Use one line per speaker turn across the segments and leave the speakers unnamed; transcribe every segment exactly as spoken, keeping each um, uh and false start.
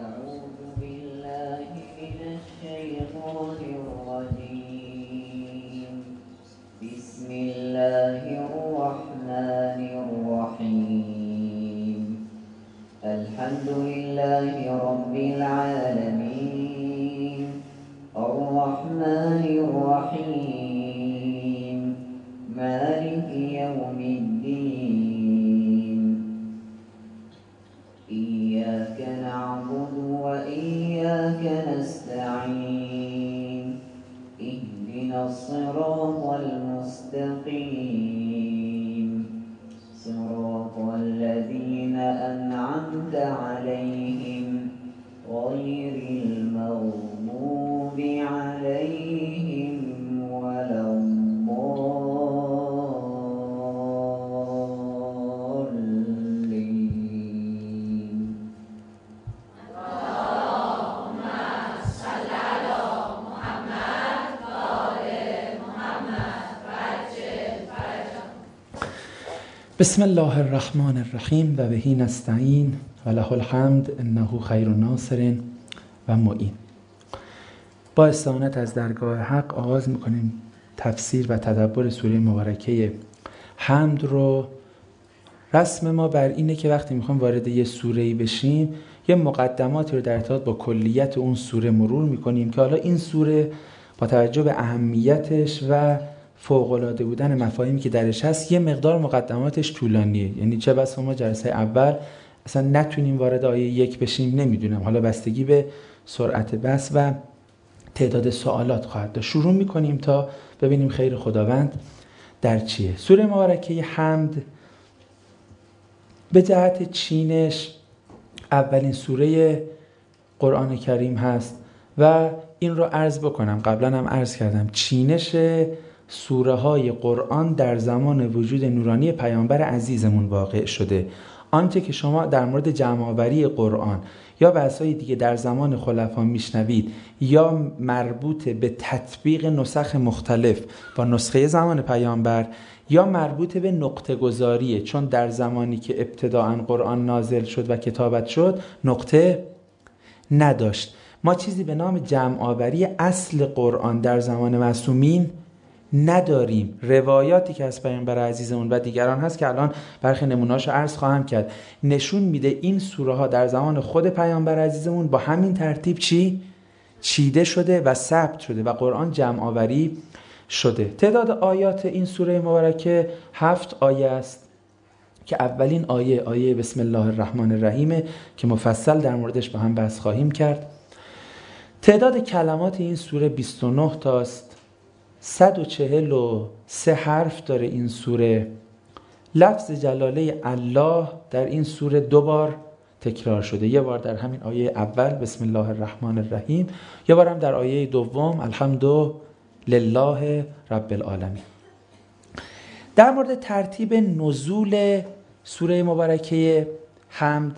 أعوذ بالله من الشيطان الرجيم. بسم الله الرحمن الرحيم. الحمد لله رب العالمين الرحمن الرحيم مالك يوم الدين. إياك نعبد وإياك نستعين. اهدنا الصراط المستقيم صراط الذين أنعمت عليهم غير المغضوب عليهم ولا الضالين.
اللهم صل على محمد وآل محمد وعجل فرجهم.
بسم الله الرحمن الرحیم و بهی نستعین و له الحمد انه خیر ناصر و معین. با استعانت از درگاه حق آغاز میکنیم تفسیر و تدبر سوره مبارکه حمد رو. رسم ما بر اینه که وقتی میخوایم وارد یه سوره‌ای بشیم یه مقدماتی رو در ارتباط با کلیت اون سوره مرور میکنیم که حالا این سوره با توجه به اهمیتش و فوق‌العاده بودن مفاهیمی که درش هست یه مقدار مقدماتش طولانیه. یعنی چه بسا ما جلسه اول اصلا نتونیم وارد آیه یک بشیم، نمیدونم، حالا بستگی به سرعت بس و تعداد سوالات خواهد داشت. شروع میکنیم تا ببینیم خیر خداوند در چیه. سوره مبارکه حمد به جهت چینش اولین سوره قرآن کریم هست و این رو عرض بکنم، قبلا هم عرض کردم، چینش سوره های قرآن در زمان وجود نورانی پیامبر عزیزمون واقع شده. آنچه که شما در مورد جمع‌آوری قرآن یا بحث‌های دیگه در زمان خلفا میشنوید یا مربوط به تطبیق نسخ مختلف با نسخه زمان پیامبر یا مربوط به نقطه گذاریه، چون در زمانی که ابتداءً قرآن نازل شد و کتابت شد نقطه نداشت. ما چیزی به نام جمع‌آوری اصل قرآن در زمان معصومین نداریم. روایاتی که از پیامبر عزیزمون و دیگران هست که الان برخی نمونه‌هاشو عرض خواهم کرد نشون میده این سوره ها در زمان خود پیامبر عزیزمون با همین ترتیب چی چیده شده و ثبت شده و قرآن جمع آوری شده. تعداد آیات این سوره مبارکه هفت آیه است که اولین آیه آیه بسم الله الرحمن الرحیم که مفصل در موردش با هم بحث خواهیم کرد. تعداد کلمات این سوره بیست و نه تاست. صد و چهل و سه حرف داره این سوره. لفظ جلاله الله در این سوره دو بار تکرار شده، یه بار در همین آیه اول بسم الله الرحمن الرحیم، یه بار هم در آیه دوم الحمد لله رب العالمین. در مورد ترتیب نزول سوره مبارکه حمد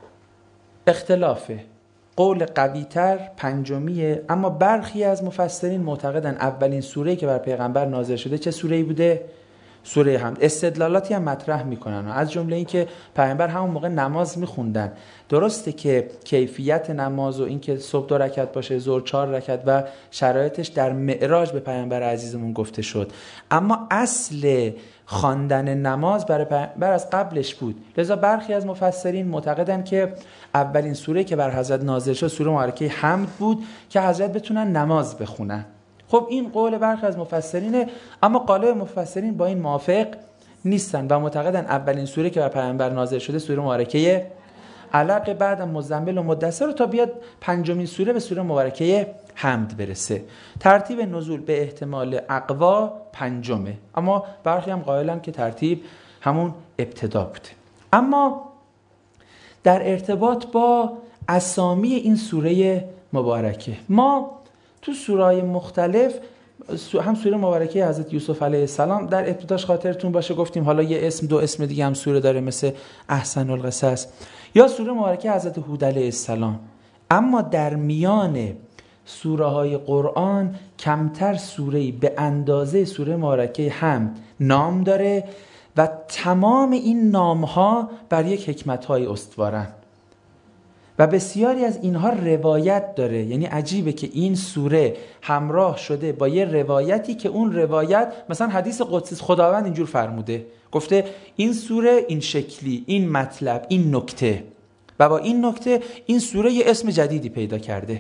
اختلافه. قول قوی‌تر پنجمیه، اما برخی از مفسرین معتقدن اولین سوره‌ای که بر پیغمبر نازل شده چه سوره‌ای بوده؟ سوره حمد. استدلالاتی هم مطرح میکنن از جمله این که پیغمبر همون موقع نماز میخوندن. درسته که کیفیت نماز و این که صبح دو رکعت باشه ظهر چهار رکعت و شرایطش در معراج به پیغمبر عزیزمون گفته شد، اما اصل خواندن نماز برای پیغمبر از قبلش بود. لذا برخی از مفسرین معتقدن که اولین سوره که بر حضرت نازل شد سوره مبارکه حمد بود که حضرت بتونن نماز بخونن. خب این قول برخی از مفسرینه، اما غالب مفسرین با این موافق نیستن و معتقدن اولین سوره که بر پیامبر نازل شده سوره مبارکه علق، بعدم مزمل و مدثر تا بیاد پنجمین سوره به سوره مبارکه حمد برسه. ترتیب نزول به احتمال اقوا پنجمه، اما برخی هم قائلن که ترتیب همون ابتدا بوده. اما در ارتباط با اسامی این سوره مبارکه ما تو سوره‌های مختلف، هم سوره مبارکه حضرت یوسف علیه السلام در ابتداش خاطرتون باشه گفتیم حالا یه اسم دو اسم دیگه هم سوره داره مثل احسن القصص، یا سوره مبارکه حضرت هود علیه السلام. اما در میان سوره های قرآن کمتر سوره‌ای به اندازه سوره مبارکه حمد نام داره و تمام این نام‌ها بر یک حکمت‌های استوارن و بسیاری از اینها روایت داره. یعنی عجیبه که این سوره همراه شده با یه روایتی که اون روایت مثلا حدیث قدسی خداوند اینجور فرموده، گفته این سوره این شکلی، این مطلب، این نکته، و با این نکته این سوره یه اسم جدیدی پیدا کرده.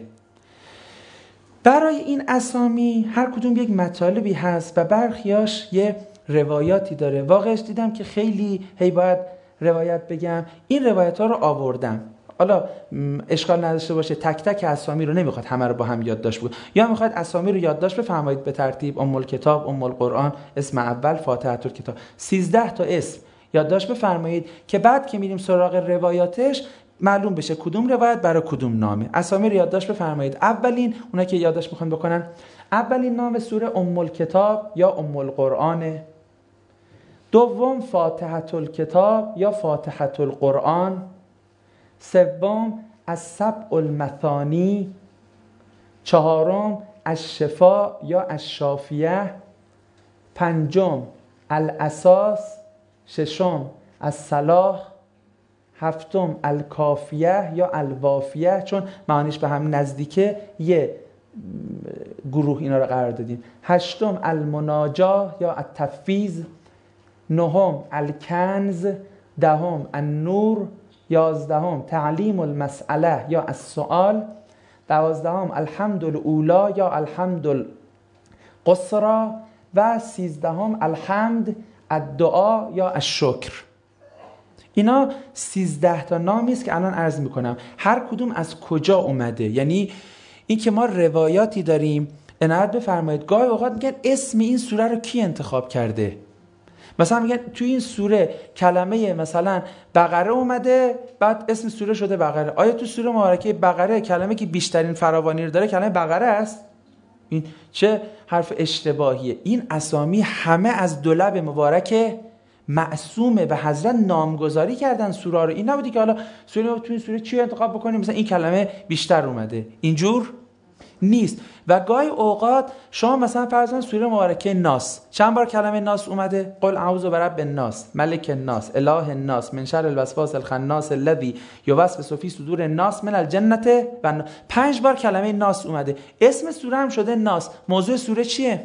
برای این اسامی هر کدوم یک مطالبی هست و برخیاش یه روایاتی داره. واقعش دیدم که خیلی هی باید روایت بگم، این روایت ها رو آوردم. حالا اشکال نداشته باشه تک تک اسامی رو نمیخواد همه رو با هم یادداشت بود، یا میخواد اسامی رو یادداشت بفرمایید به ترتیب: ام الکتاب، ام القرآن، اسم اول، فاتحه الکتاب، سیزده تا اسم یادداشت بفرمایید که بعد که میریم سراغ روایاتش معلوم بشه کدوم روایت برای کدوم نامه. اسامی رو یادداشت بفرمایید. اولین، اونا که یادداشت میخوان بکنن، اولین نام سوره ام الکتاب یا ام القرآن، دوم فاتحه الکتاب یا فاتحه القرآن، سوم السبع المثانی، چهارم الشفا یا الشافیه، پنجم الاساس، ششم الصلاح، هفتم الکافیه یا الوافیه، چون معانیش به هم نزدیکه یه گروه اینا رو قرار دادیم، هشتم المناجاه یا التفویض، نهم الکنز، دهم النور، یازدهم تعلیم المسئله یا السؤال، دوازدهم الحمد الاولی یا الحمد القصرى، و سیزدهم الحمد الدعا یا الشکر. اینا سیزده تا نامی است که الان عرض میکنم. هر کدوم از کجا اومده، یعنی این که ما روایاتی داریم، عنایت بفرمایید گاهی اوقات میگن اسم این سوره رو کی انتخاب کرده. مثلا میگن توی این سوره کلمه مثلا بقره اومده، بعد اسم سوره شده بقره. آیا تو سوره مبارکه بقره کلمه که بیشترین فراوانی رو داره کلمه بقره است؟ این چه حرف اشتباهیه. این اسامی همه از دو لب مبارک معصومه و حضرت نامگذاری کردن سوره رو. این نبودی که حالا سوره تو این سوره چی انتخاب بکنیم مثلا این کلمه بیشتر اومده، اینجور نیست. و گاهی اوقات شما مثلا فرض کن سوره مبارکه ناس چند بار کلمه ناس اومده؟ قل اعوذ برب الناس، ملک الناس، اله الناس، من شر الوسواس الخناس الذی یوسوس فی صدور الناس من الجنه و الناس. پنج بار کلمه ناس اومده. اسم سوره هم شده ناس. موضوع سوره چیه؟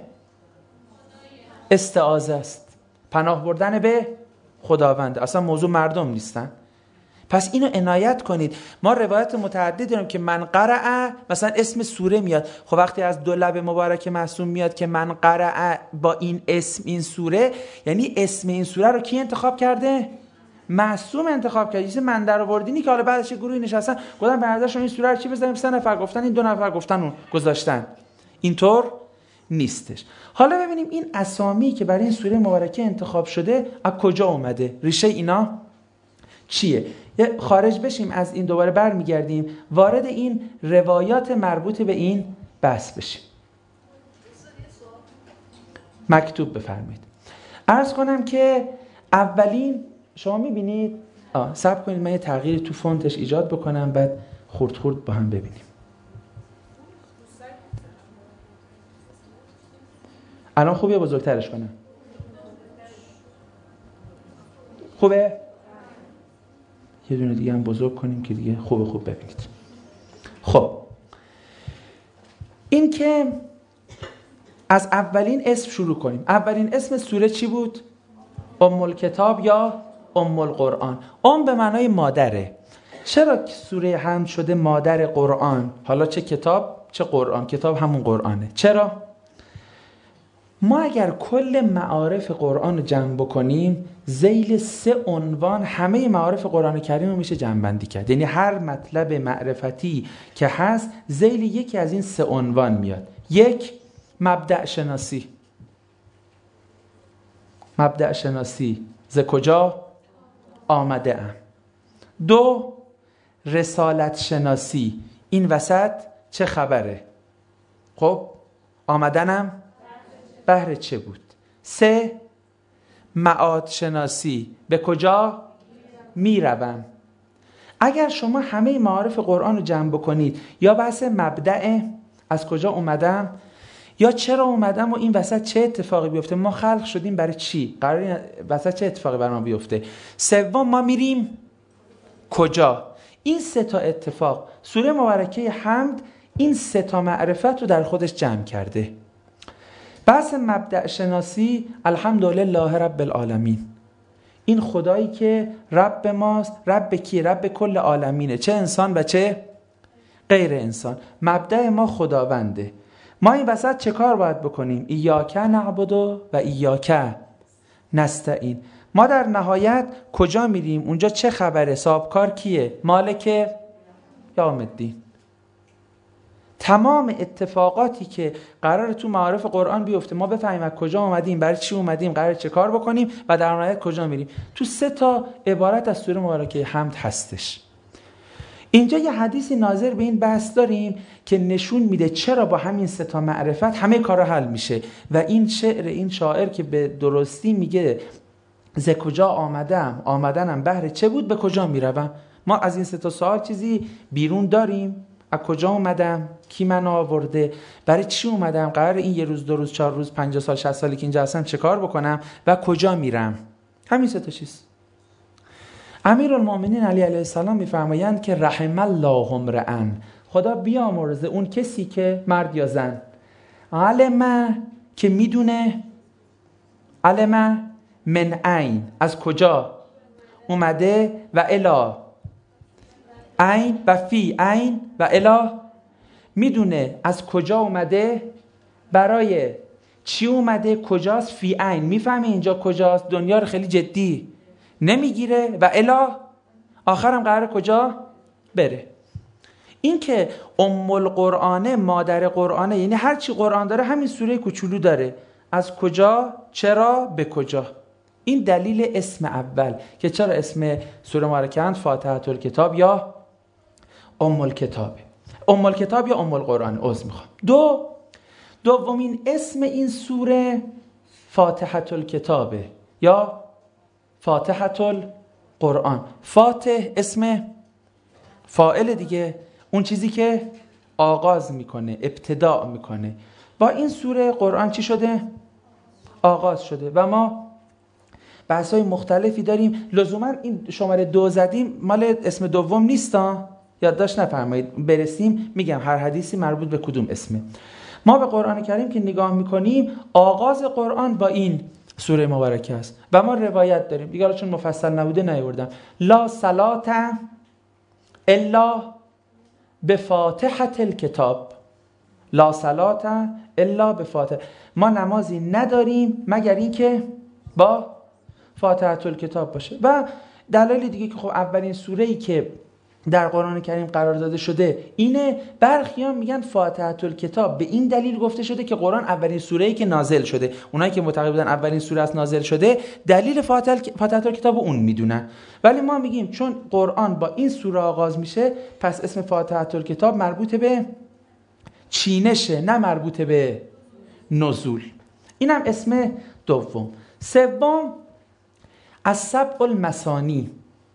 استعاذه است، پناه بردن به خداوند. اصلا موضوع مردم نیستن. پس اینو عنایت کنید. ما روایت متعدد داریم که من قرأ مثلا اسم سوره میاد. خب وقتی از دو لب مبارک معصوم میاد که من قرأ با این اسم این سوره، یعنی اسم این سوره رو کی انتخاب کرده؟ معصوم انتخاب کرده. چیز من در آوردینی که حالا بعدش گروهی نشستن گفتن به نظرش این سوره رو چی بزنیم، سه نفر گفتن، این دو نفر گفتن اون گذاشتن. اینطور نیستش. حالا ببینیم این اسامی که برای این سوره مبارکه انتخاب شده از کجا اومده، ریشه اینا چیه. یه خارج بشیم از این، دوباره برمیگردیم وارد این روایات مربوط به این بحث بشیم. مکتوب بفرمایید. عرض کنم که اولین، شما میبینید آه صبر کنید من یه تغییری تو فونتش ایجاد بکنم بعد خورد خورد با هم ببینیم. الان خوبه بزرگترش کنم؟ خوبه؟ یه دونه دیگه هم بزرگ کنیم که دیگه خوب خوب ببینید. خب این که از اولین اسم شروع کنیم. اولین اسم سوره چی بود؟ ام الکتاب یا ام القرآن. ام به معنای مادره. چرا سوره هم شده مادر قرآن؟ حالا چه کتاب چه قرآن، کتاب همون قرآنه. چرا؟ ما اگر کل معارف قرآن رو جمع بکنیم ذیل سه عنوان همه معارف قرآن کریم رو میشه جمع بندی کرد. یعنی هر مطلب معرفتی که هست ذیل یکی از این سه عنوان میاد. یک، مبدأ شناسی. مبدأ شناسی ز کجا آمده ام. دو، رسالت شناسی، این وسط چه خبره، خب آمدنم بهر چه بود. سه، معاد شناسی، به کجا میروم. اگر شما همه معارف قرآن رو جمع بکنید، یا بحث مبدأ از کجا اومدم، یا چرا اومدم و این وسط چه اتفاقی بیفته، ما خلق شدیم برای چی، قراره وسط چه اتفاقی برای ما بیفته. سوم، ما میریم کجا. این سه تا اتفاق، سوره مبارکه حمد این سه تا معرفت رو در خودش جمع کرده. بحث مبدأ شناسی، الحمدلله رب العالمین، این خدایی که رب ماست. رب کی؟ رب کل عالمینه، چه انسان و چه غیر انسان. مبدأ ما خداونده. ما این وسط چه کار باید بکنیم؟ ایاک نعبد و ایاک نستعین. ما در نهایت کجا میریم؟ اونجا چه خبره؟ صاحبکار کیه؟ مالک یوم الدین. تمام اتفاقاتی که قرار تو معارف قرآن بیفته ما بفهمیم از کجا اومدیم، برای چی اومدیم، قرار چه کار بکنیم و در نهایت کجا میریم. تو سه تا عبارت از سوره مبارکه حمد هستش. اینجا یه حدیثی ناظر به این بحث داریم که نشون میده چرا با همین سه تا معرفت همه کارا حل میشه. و این شعر این شاعر که به درستی میگه ز کجا آمدم آمدنم بهر چه بود، به کجا میروم. ما از این سه تا سوال چیزی بیرون داریم؟ از کجا اومدم؟ کی من آورده؟ برای چی اومدم؟ قرار این یه روز، دو روز، چهار روز، پنجاه سال، شصت سالی که اینجا هستم چه کار بکنم و کجا میرم؟ همین سه تا چیز. امیرالمومنین علی علیه السلام میفرمایند که رحم الله امرأ، خدا بیامرزه اون کسی که مرد یا زن علم که میدونه، علم من عین از کجا اومده و الا عین و فی عین و الا میدونه از کجا اومده، برای چی اومده، کجاست. فی عین میفهمه اینجا کجاست، دنیا رو خیلی جدی نمیگیره و الا آخرم قراره کجا بره. این که ام القرآنه، مادر قرآنه، یعنی هر چی قرآن داره همین سوره کوچولو داره. از کجا، چرا، به کجا. این دلیل اسم اول که چرا اسم سوره مبارکه فاتحه الکتاب یا ام الکتاب، ام الکتاب یا ام القرآن. عذر میخوام. دو دومین اسم این سوره فاتحه الکتابه یا فاتحه القرآن. فاتح اسم فاعل دیگه، اون چیزی که آغاز میکنه، ابتداء میکنه. با این سوره قرآن چی شده؟ آغاز شده. و ما بحث‌های مختلفی داریم. لزوما این شماره دو زدیم مال اسم دوم نیستا، یادداشت نفرمایید، برسیم میگم هر حدیثی مربوط به کدوم اسمه. ما به قرآن کریم که نگاه میکنیم آغاز قرآن با این سوره مبارکه است و ما روایت داریم دیگه، حالا چون مفصل نبوده نیاوردم. لا صلاة الا بفاتحة الکتاب، لا صلاة الا بفاتحه. ما نمازی نداریم مگر این که با فاتحه الکتاب باشه. و دلایل دیگه که خب اولین سوره‌ای که در قرآن کریم قرار داده شده اینه. برخیان میگن فاتحه الکتاب به این دلیل گفته شده که قرآن اولین سوره‌ای که نازل شده. اونایی که معتقد بودن اولین سوره است نازل شده دلیل فاتحه الکتاب اون میدونن. ولی ما میگیم چون قرآن با این سوره آغاز میشه پس اسم فاتحه الکتاب مربوط به چینشه، نه مربوط به نزول. اینم اسم دوم. سوم از سبع المثانی.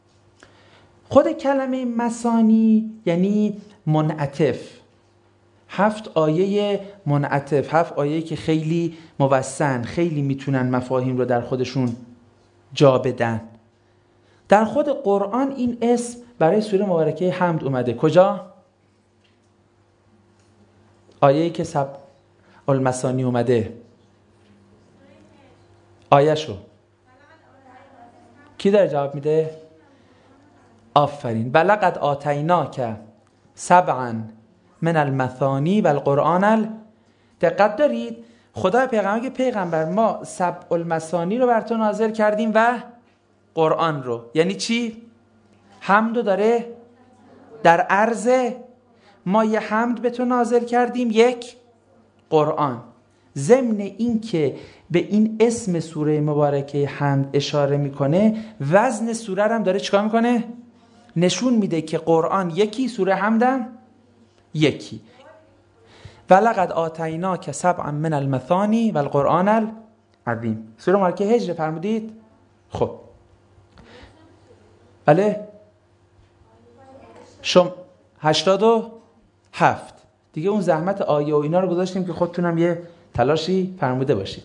خود کلمه مثانی یعنی منعطف. هفت آیه منعطف، هفت آیه که خیلی موسن، خیلی میتونن مفاهیم رو در خودشون جا بدن. در خود قرآن این اسم برای سوره مبارکه حمد اومده. کجا؟ آیه‌ای که سبع المثانی اومده. آیه شو کی داره جواب میده؟ آفرین. ولقد آتیناک سبعا من المثانی و القرآن. دقت دارید خدا پیغمبر که پیغمبر ما سبع المثانی رو بر تو نازل کردیم و قرآن رو. یعنی چی؟ حمدو داره در عرض ما یه حمد به تو نازل کردیم، یک قرآن. ضمن این که به این اسم سوره مبارکه حمد اشاره میکنه، وزن سوره هم داره چیکار میکنه؟ نشون میده که قرآن یکی، سوره حمدم یکی. ولقد آتیناک سبعا من المثانی و القرآن العظیم. سوره مبارکه هجر فرمودید؟ خب بله شم هشتاد و هفت دیگه. اون زحمت آیه و اینا رو گذاشتیم که خودتونم یه تلاشی فرموده باشید.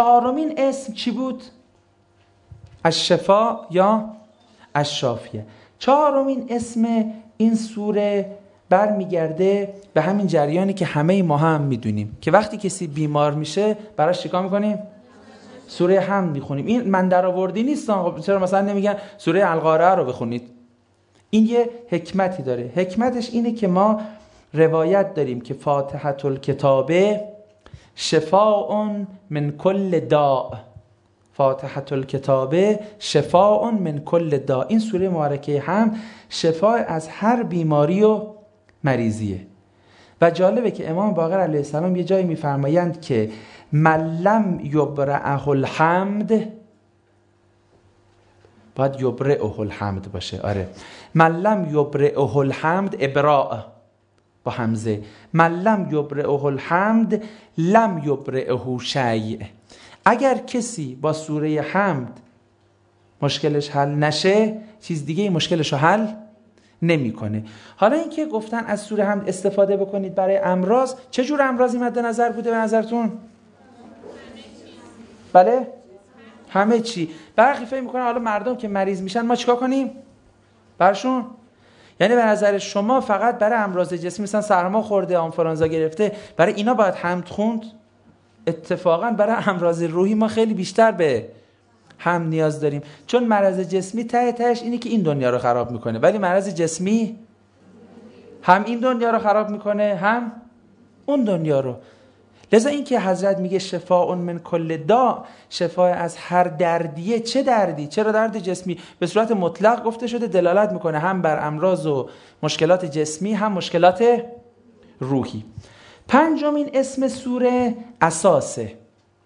چهارمین اسم چی بود؟ الشفا یا الشافیه. چهارمین اسم این سوره برمیگرده به همین جریانی که همه ما هم میدونیم که وقتی کسی بیمار میشه براش چیکار میکنیم؟ سوره حمد میخونیم. این من درآوردی نیست. چرا مثلا نمیگن سوره القارعه رو بخونید؟ این یه حکمتی داره. حکمتش اینه که ما روایت داریم که فاتحة الکتابه شفاء من کل داء، فاتحة الکتابه شفاء من کل داء. این سوره مبارکه هم شفا از هر بیماری و مریضیه. و جالبه که امام باقر علیه السلام یه جایی میفرمایند که من لم یبرئه الحمد، باید یبرئه الحمد باشه، آره، من لم یبرئه الحمد، ابراء با همزه، من لم یبرئه الحمد لم یبرئه شیء. اگر کسی با سوره حمد مشکلش حل نشه، چیز دیگه مشکلش رو حل نمیکنه. حالا اینکه گفتن از سوره حمد استفاده بکنید برای امراض، چه جور امراضی مد نظر بوده به نظرتون؟ بله؟ همه چی. برخی فکر میکنن حالا مردم که مریض میشن ما چیکار کنیم برشون؟ یعنی به نظر شما فقط برای امراض جسمی مثلا سرما خورده، آنفولانزا گرفته، برای اینا باید حمد خوند؟ اتفاقا برای امراض روحی ما خیلی بیشتر به هم نیاز داریم، چون مرض جسمی ته تهش اینه که این دنیا رو خراب میکنه، ولی مرض جسمی هم این دنیا رو خراب میکنه هم اون دنیا رو. لذا این که حضرت میگه شفاء من کل داء، شفای از هر دردیه. چه دردی؟ چرا درد جسمی؟ به صورت مطلق گفته شده، دلالت میکنه هم بر امراض و مشکلات جسمی هم مشکلات روحی. پنجمین اسم سوره اساسه.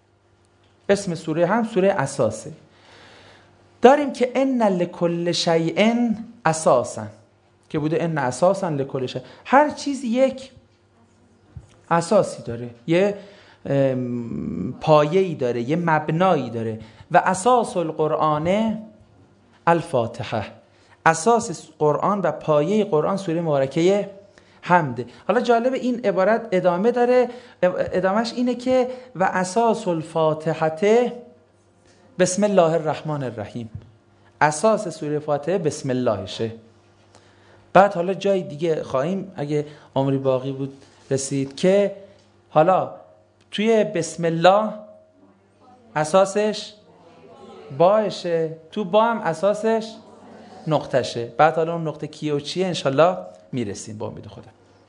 اسم سوره هم سوره اساسه. داریم که ان لکل شیء اساسا، که بوده ان اساسا لکل شیء. هر چیز یک اساسی داره، یه پایه‌ای داره، یه مبنایی داره. و اساس القرآن الفاتحه، اساس قرآن و پایه قرآن سوره مبارکه حمده. حالا جالب این عبارت ادامه داره، ادامهش اینه که و اساس الفاتحه بسم الله الرحمن الرحیم. اساس سوره فاتحه بسم اللهشه. بعد حالا جای دیگه خواهیم اگه عمری باقی بود رسید که حالا توی بسم الله اساسش باشه، تو با هم اساسش نقطشه. بعد حالا اون نقطه کیه و چیه انشالله میرسیم با امید خدا.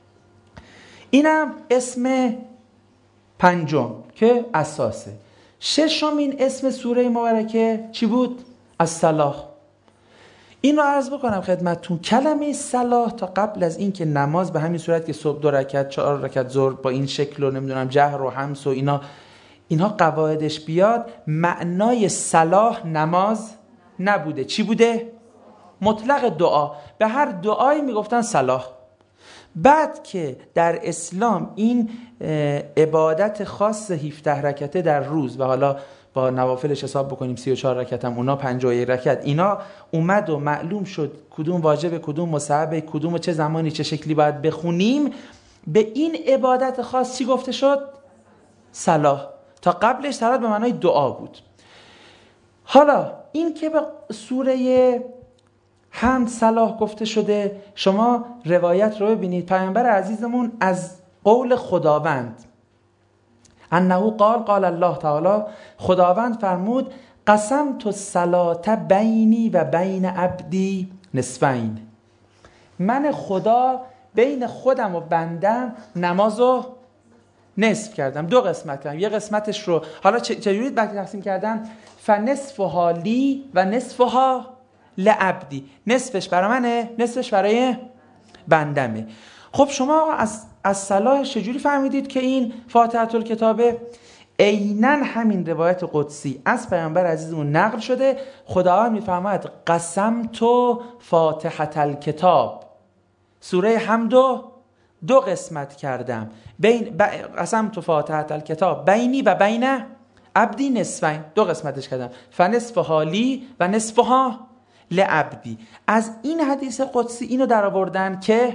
اینم اسم پنجم که اساسه. ششمین اسم سوره مبارکه چی بود؟ الصلاة. این رو عرض بکنم خدمتتون، کلمه صلاح تا قبل از این که نماز به همین صورت که صبح دو رکعت چهار رکعت ظهر با این شکل و نمیدونم جهر و حمس و اینا اینها قواعدش بیاد، معنای صلاح نماز نبوده. چی بوده؟ مطلق دعا. به هر دعایی میگفتن صلاح. بعد که در اسلام این عبادت خاص هفده رکعته در روز و حالا با نوافلش حساب بکنیم سی و چهار رکعت هم اونا پنجاه و یک رکعت، اینا اومد و معلوم شد کدوم واجب کدوم مستحب کدوم و چه زمانی چه شکلی باید بخونیم، به این عبادت خاص چی گفته شد؟ صلاح. تا قبلش صلاح به معنای دعا بود. حالا این که به سوره حمد صلاح گفته شده، شما روایت رو ببینید. پیامبر عزیزمون از قول خداوند انه قال قال الله تعالی، خداوند فرمود قسمت الصلاة بینی و بین عبدی نصفین، من خدا بین خودم و بندم نمازو نصف کردم، دو قسمت کردم. یه قسمتش رو حالا چجوری تقسیم کردم؟ فنصفها لی و نصفها لعبدی. نصفش برای منه، نصفش برای بندمه. خب شما از از صلاح چجوری فهمیدید که این فاتحة الکتابه؟ عیناً همین روایت قدسی از پیامبر عزیزمون نقل شده. خداوند میفرماید قسمت فاتحة الکتاب، سوره حمد دو قسمت کردم، بین قسمت فاتحة الکتاب بینی و بین عبدی نصفین، دو قسمتش کردم، فنصفها لی و نصفها لعبدی. از این حدیث قدسی اینو در آوردن که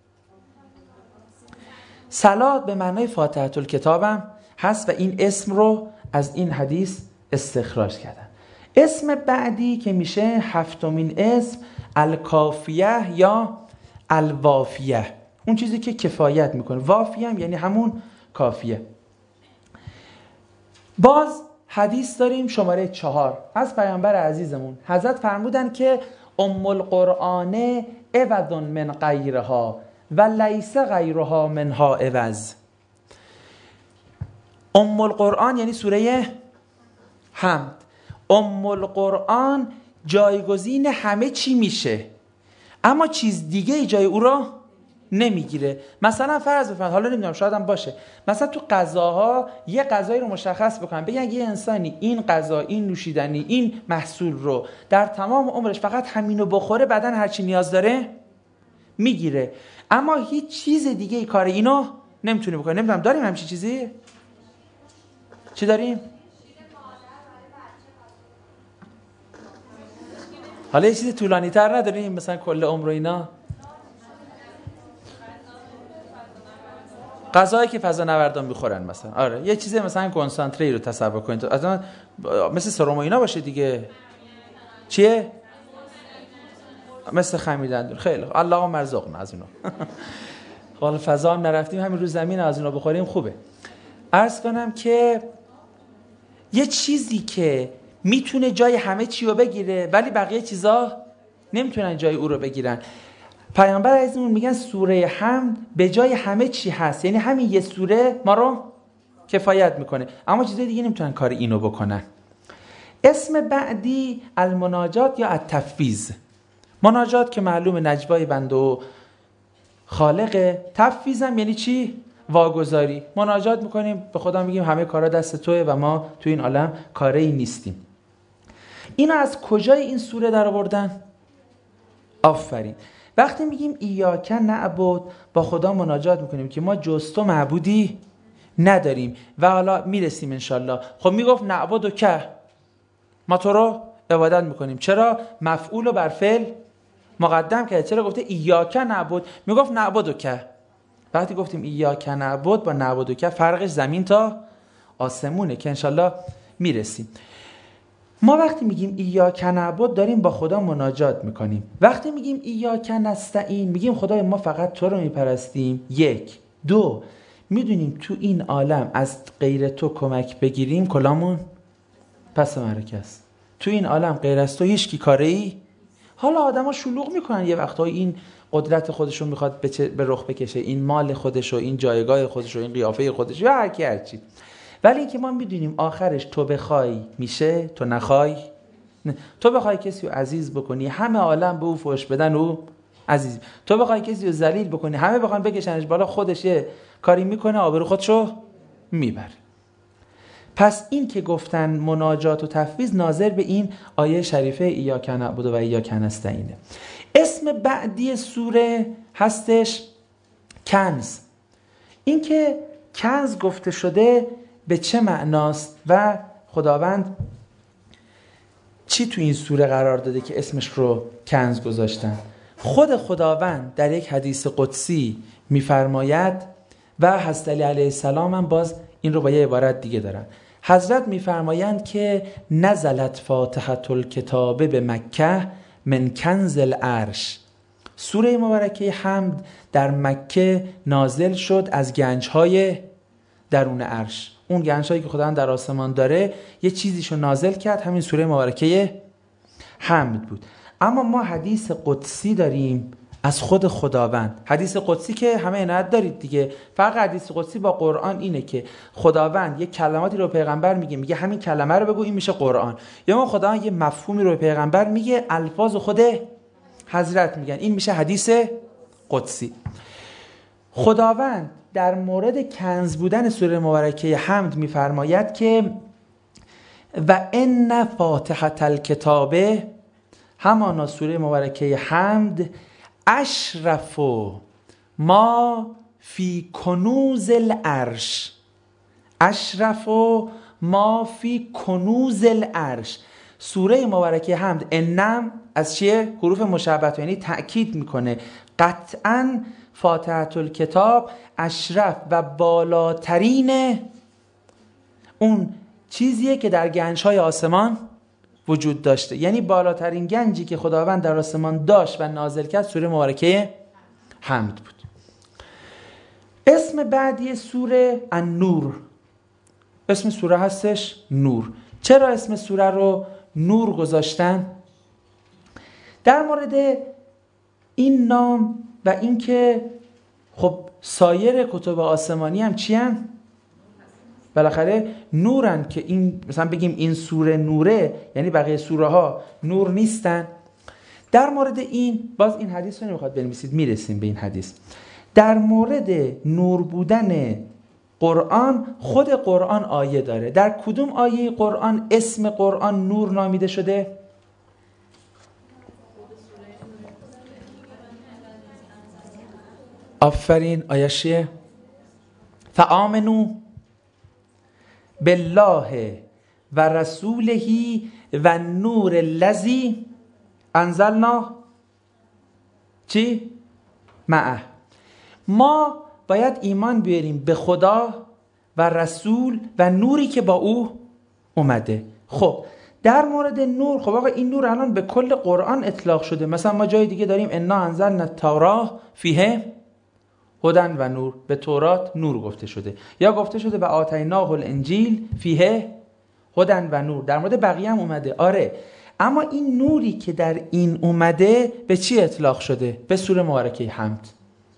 صلاة به معنای فاتحة الکتابم هست و این اسم رو از این حدیث استخراج کردن. اسم بعدی که میشه هفتمین اسم الکافیه یا الوافیه، اون چیزی که کفایت میکنه. وافیه هم یعنی همون کافیه. باز حدیث داریم شماره چهار از پیامبر عزیزمون. حضرت فرمودن که ام القرآن عوض من غیرها و لیس غیرها منها عوض. ام القرآن یعنی سوره حمد. ام القرآن جایگزین همه چی میشه، اما چیز دیگه جای او را نمیگیره. مثلا فرض بفرمایید، حالا نمیدونم شاید هم باشه، مثلا تو غذاها یه غذایی رو مشخص بکنن، بگن یه انسانی این غذا، این نوشیدنی، این محصول رو در تمام عمرش فقط همینو بخوره، بدن هرچی نیاز داره میگیره، اما هیچ چیز دیگه ای کار اینو نمیتونه بکنه. نمیدونم داریم همچین چیزی؟ چی داریم؟ حالا یه چیز طولانی تر نداریم مثلا کل عمر و اینا؟ غذایی که فضا نوردان میخورن مثلا. آره یه چیزی مثلا کنسانتره رو تصور کنید، مثلا مثل سرم و اینا باشه دیگه. چیه؟ مثل خمیردندون. خیلی اللهم ارزقنا از اونا. حالا فضا هم نرفتیم، همین رو زمین از اونا بخوریم خوبه. عرض کنم که یه چیزی که میتونه جای همه چی رو بگیره ولی بقیه چیزا نمیتونن جای او رو بگیرن. پیامبر عزیزمون میگن سوره حمد به جای همه چی هست، یعنی همین یه سوره ما رو کفایت میکنه، اما چیزای دیگه نمیتونن کار اینو بکنن. اسم بعدی المناجات یا التفویض. مناجات که معلوم نجوای بنده و خالق. تفویض هم یعنی چی؟ واگذاری. مناجات میکنیم به خدا، میگیم همه کارا دست توئه و ما تو این عالم کاری نیستیم. اینا از کجای این سوره در آوردن؟ آفرین. وقتی میگیم ایاک نعبد، با خدا مناجات میکنیم که ما جز تو معبودی نداریم و حالا میرسیم انشالله. خب میگفت نعبد و که، ما تو رو عبادت میکنیم. چرا؟ مفعول رو بر فعل مقدم کرد. چرا گفته ایاک نعبد؟ میگفت نعبد و که. وقتی گفتیم ایاک نعبد با نعبد و که فرقش زمین تا آسمونه که انشالله میرسیم. ما وقتی میگیم ایاک نعبد داریم با خدا مناجات میکنیم. وقتی میگیم ایاک نستعین میگیم خدای ما فقط تو رو میپرستیم. یک. دو، میدونیم تو این عالم از غیر تو کمک بگیریم کلامون پس معرکه است. تو این عالم غیر از تو هیچ کی کاره ای. حالا آدما شلوغ میکنن یه وقتایی، این قدرت خودشون میخواد به رخ بکشه، این مال خودشو، این جایگاه خودشو، این قیافه خودشو، یا هر کی هر چی. ولی اینکه ما میدونیم آخرش تو بخوای میشه، تو نخوای نه. تو بخوای کسی رو عزیز بکنی همه عالم به او فحش بدن او عزیز، تو بخوای کسی رو ذلیل بکنی همه بخوان بکشنش بالا، خودش یه کاری میکنه آبرو خودشو میبره. پس این که گفتن مناجات و تفویض ناظر به این آیه شریفه ایاک نعبد و ایاک نستعینه. اسم بعدی سوره هستش کنز. این که کنز گفته شده به چه معناست و خداوند چی تو این سوره قرار داده که اسمش رو کنز گذاشتن؟ خود خداوند در یک حدیث قدسی میفرماید و حضرت علی علیه السلام هم باز این رو با یه عبارت دیگه دارن. حضرت میفرمایند که نزلت فاتحة الکتاب به مکه من کنز العرش. سوره مبارکه حمد در مکه نازل شد از گنج‌های درون عرش. اون گنج‌هایی که خداوند در آسمان داره یه چیزیشو نازل کرد، همین سوره مبارکه حمد بود. اما ما حدیث قدسی داریم از خود خداوند. حدیث قدسی که همه عنایت دارید دیگه. فرق حدیث قدسی با قرآن اینه که خداوند یه کلماتی رو پیغمبر میگه، میگه همین کلمه رو بگو، این میشه قرآن. یا ما خداوند یه مفهومی رو پیغمبر میگه، الفاظ خود حضرت میگن، این میشه حدیث قدسی. خداوند در مورد کنز بودن سوره مبارکه حمد میفرماید که و ان فاتحة الکتاب، همانا سوره مبارکه حمد، اشرف ما فی کنوز العرش. اشرف ما فی کنوز العرش. سوره مبارکه حمد انم از چیه؟ حروف مشبهه، یعنی تأکید میکنه قطعاً فاتحة الکتاب اشرف و بالاترین اون چیزیه که در گنج‌های آسمان وجود داشته. یعنی بالاترین گنجی که خداوند در آسمان داشت و نازل کرد سوره مبارکه حمد بود. اسم بعدی سوره النور، اسم سوره هستش نور. چرا اسم سوره رو نور گذاشتن؟ در مورد این نام و اینکه خب سایر کتب آسمانی هم چی هن؟ بالاخره نورن که این مثلا بگیم این سوره نوره، یعنی بقیه سوره ها نور نیستن. در مورد این باز این حدیث رو نمیخواد بنویسید، میرسیم به این حدیث. در مورد نور بودن قرآن، خود قرآن آیه داره. در کدوم آیه قرآن اسم قرآن نور نامیده شده؟ آفرین، آیه چیه؟ فآمنوا بالله و رسوله و نور الذی انزلنا چی؟ معه. ما باید ایمان بیاریم به خدا و رسول و نوری که با او اومده. خب در مورد نور، خب آقا این نور الان به کل قرآن اطلاق شده. مثلا ما جای دیگه داریم انا انزلنا التوراة فیه هدی و نور، به تورات نور گفته شده، یا گفته شده و آتیناه الانجیل فیه هدی و نور. در مورد بقیه هم اومده، آره، اما این نوری که در این اومده به چی اطلاق شده؟ به سوره مبارکه حمد.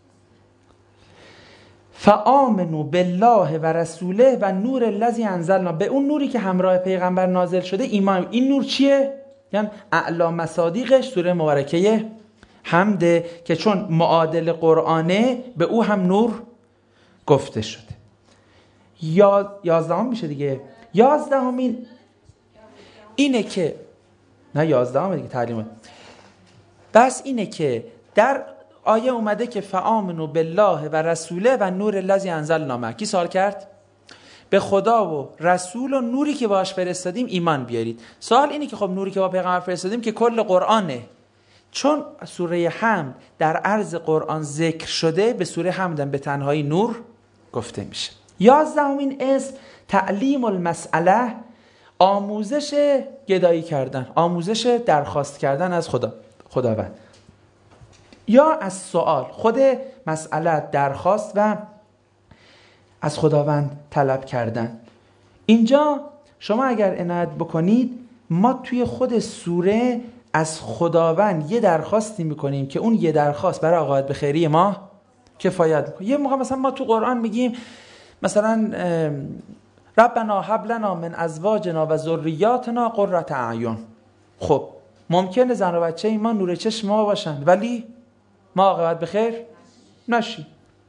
فآمنوا بالله و رسوله و نور الذی انزلنا، به اون نوری که همراه پیغمبر نازل شده ایمان. این نور چیه؟ یعنی اعلی مصادیقش سوره مبارکه حمده که چون معادل قرآنه به او هم نور گفته شده. یا یازدهم میشه دیگه. یازدهمین اینه که نه یازدهم دیگه تعلیمه. بس اینه که در آیه اومده که فآمنوا بالله و رسوله و نور الذی انزلنا معه. کی سوال کرد؟ به خدا و رسول و نوری که باهاش فرستادیم ایمان بیارید. سوال اینه که خب نوری که با پیغمبر فرستادیم که کل قرآنه. چون سوره حمد در عرض قرآن ذکر شده، به سوره حمد به تنهایی نور گفته میشه. یازدهمین اسم تعلیم المسئله، آموزش گدایی کردن، آموزش درخواست کردن از خدا خداوند، یا از سوال، خود مسئله درخواست و از خداوند طلب کردن. اینجا شما اگر عنایت بکنید ما توی خود سوره از خداوند یه درخواستی میکنیم که اون یه درخواست برای عاقبت به خیری ما کفایت میکنه. یه موقع مثلا ما تو قرآن میگیم مثلا ربنا هب لنا من ازواجنا و ذریاتنا قرة اعین. خب ممکنه زن و بچه ما نور چشم ما باشن ولی ما عاقبت به خیر نشیم.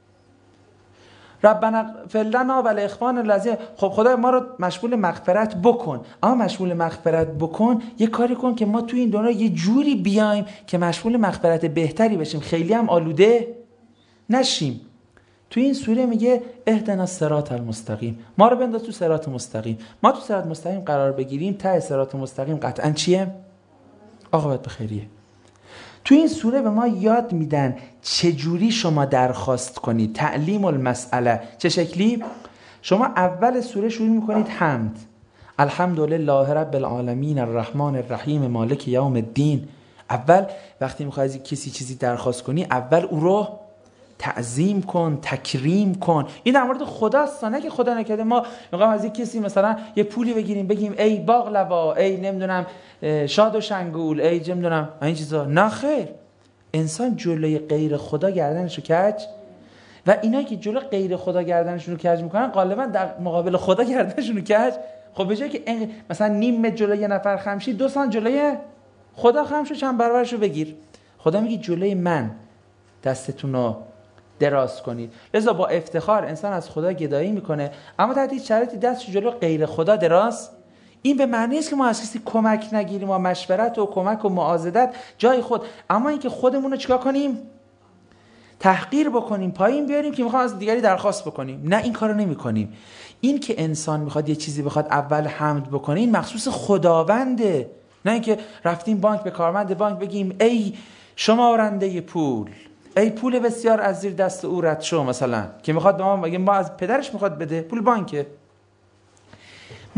ربنا اغفر لنا ولاخوان الذین، خب خدای ما رو مشمول مغفرت بکن، اما مشمول مغفرت بکن یه کاری کن که ما تو این دنیا یه جوری بیایم که مشمول مغفرت بهتری بشیم، خیلی هم آلوده نشیم. تو این سوره میگه اهدنا الصراط المستقیم، ما رو بنداز تو صراط مستقیم. ما تو صراط مستقیم قرار بگیریم، ته صراط مستقیم قطعا چیه؟ عاقبت به خیریه. تو این سوره به ما یاد میدن چجوری شما درخواست کنید، تعلیم المسئله. چه شکلی؟ شما اول سوره شروع میکنید حمد، الحمدلله رب العالمین الرحمن الرحیم مالک یوم الدین. اول وقتی میخوای از کسی چیزی درخواست کنی اول او رو تعظیم کن، تکریم کن. این در مورد خداست، نه که خدا نکرده ما میخوایم از کسی مثلا یه پولی بگیریم بگیم ای باقلوا، ای نمیدونم شاد و شنگول، ای نمیدونم این چیزا. نه خیر، انسان جلوی غیر خدا گردنشو کج، و اینایی که جلوی غیر خدا گردنشونو کج میکنن غالبا در مقابل خدا گردنشونو کج. خب به جای که مثلا نیم متر جلوی یه نفر خمشی، دو سانت جلوی خدا خمشو چند برابرشو بگیر. خدا میگه جلوی من دستتونو دراز کنید. لذا با افتخار انسان از خدا گدایی میکنه، اما تحت هیچ شرایطی دستش جلو غیر خدا دراز. این به معنی است که ما از کسی کمک نگیریم و مشورت و کمک و معاضدت جای خود، اما اینکه خودمون رو چیکار کنیم؟ تحقیر بکنیم، پایین بیاریم که میخوام از دیگری درخواست بکنیم. نه، این کارو نمی‌کنیم. این که انسان میخواد یه چیزی بخواد اول حمد بکنه، این مخصوص خداونده. نه اینکه رفتیم بانک به کارمند بانک بگیم ای شمارنده پول، ای پول بسیار از زیر دست او رد شو، مثلا که میخواد به ما بگه ما از پدرش میخواد بده، پول بانکه.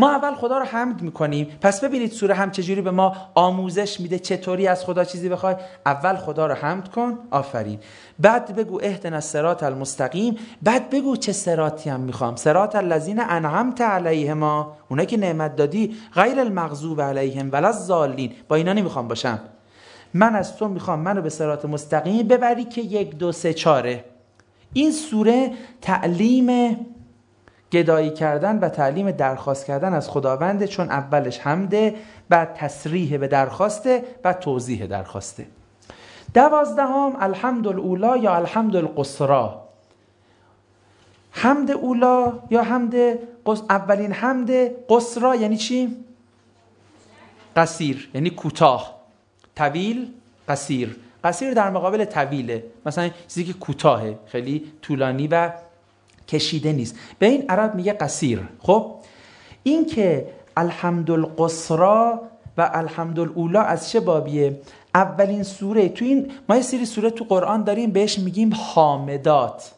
ما اول خدا رو حمد میکنیم. پس ببینید سوره هم چجوری به ما آموزش میده چطوری از خدا چیزی بخوای. اول خدا رو حمد کن، آفرین، بعد بگو اهدنا الصراط المستقیم، بعد بگو چه صراطی هم میخوام، صراط الذین انعمت علیهم، اونایی که نعمت دادی، غیر المغضوب علیهم ولا الضالین، با اینا نمیخوام باشم. من از تو میخوام منو به صراط مستقیم ببری که یک دو سه چاره. این سوره تعلیم گدایی کردن و تعلیم درخواست کردن از خداونده، چون اولش حمده، بعد تصریح به درخواسته، بعد توضیح درخواسته. دوازدهم الحمد الاولا یا الحمد القصری. حمد اولا یا حمد قص... اولین حمد. قصرا یعنی چی؟ قصیر، یعنی کوتاه. طویل، قصیر. قصیر در مقابل طویله، مثلا چیزی که کوتاهه، خیلی طولانی و کشیده نیست، به این عرب میگه قصیر. خب این که الحمد القصری و الحمد الاولا از چه بابیه؟ اولین سوره تو این، ما یه سری سوره تو قرآن داریم بهش میگیم حامدات.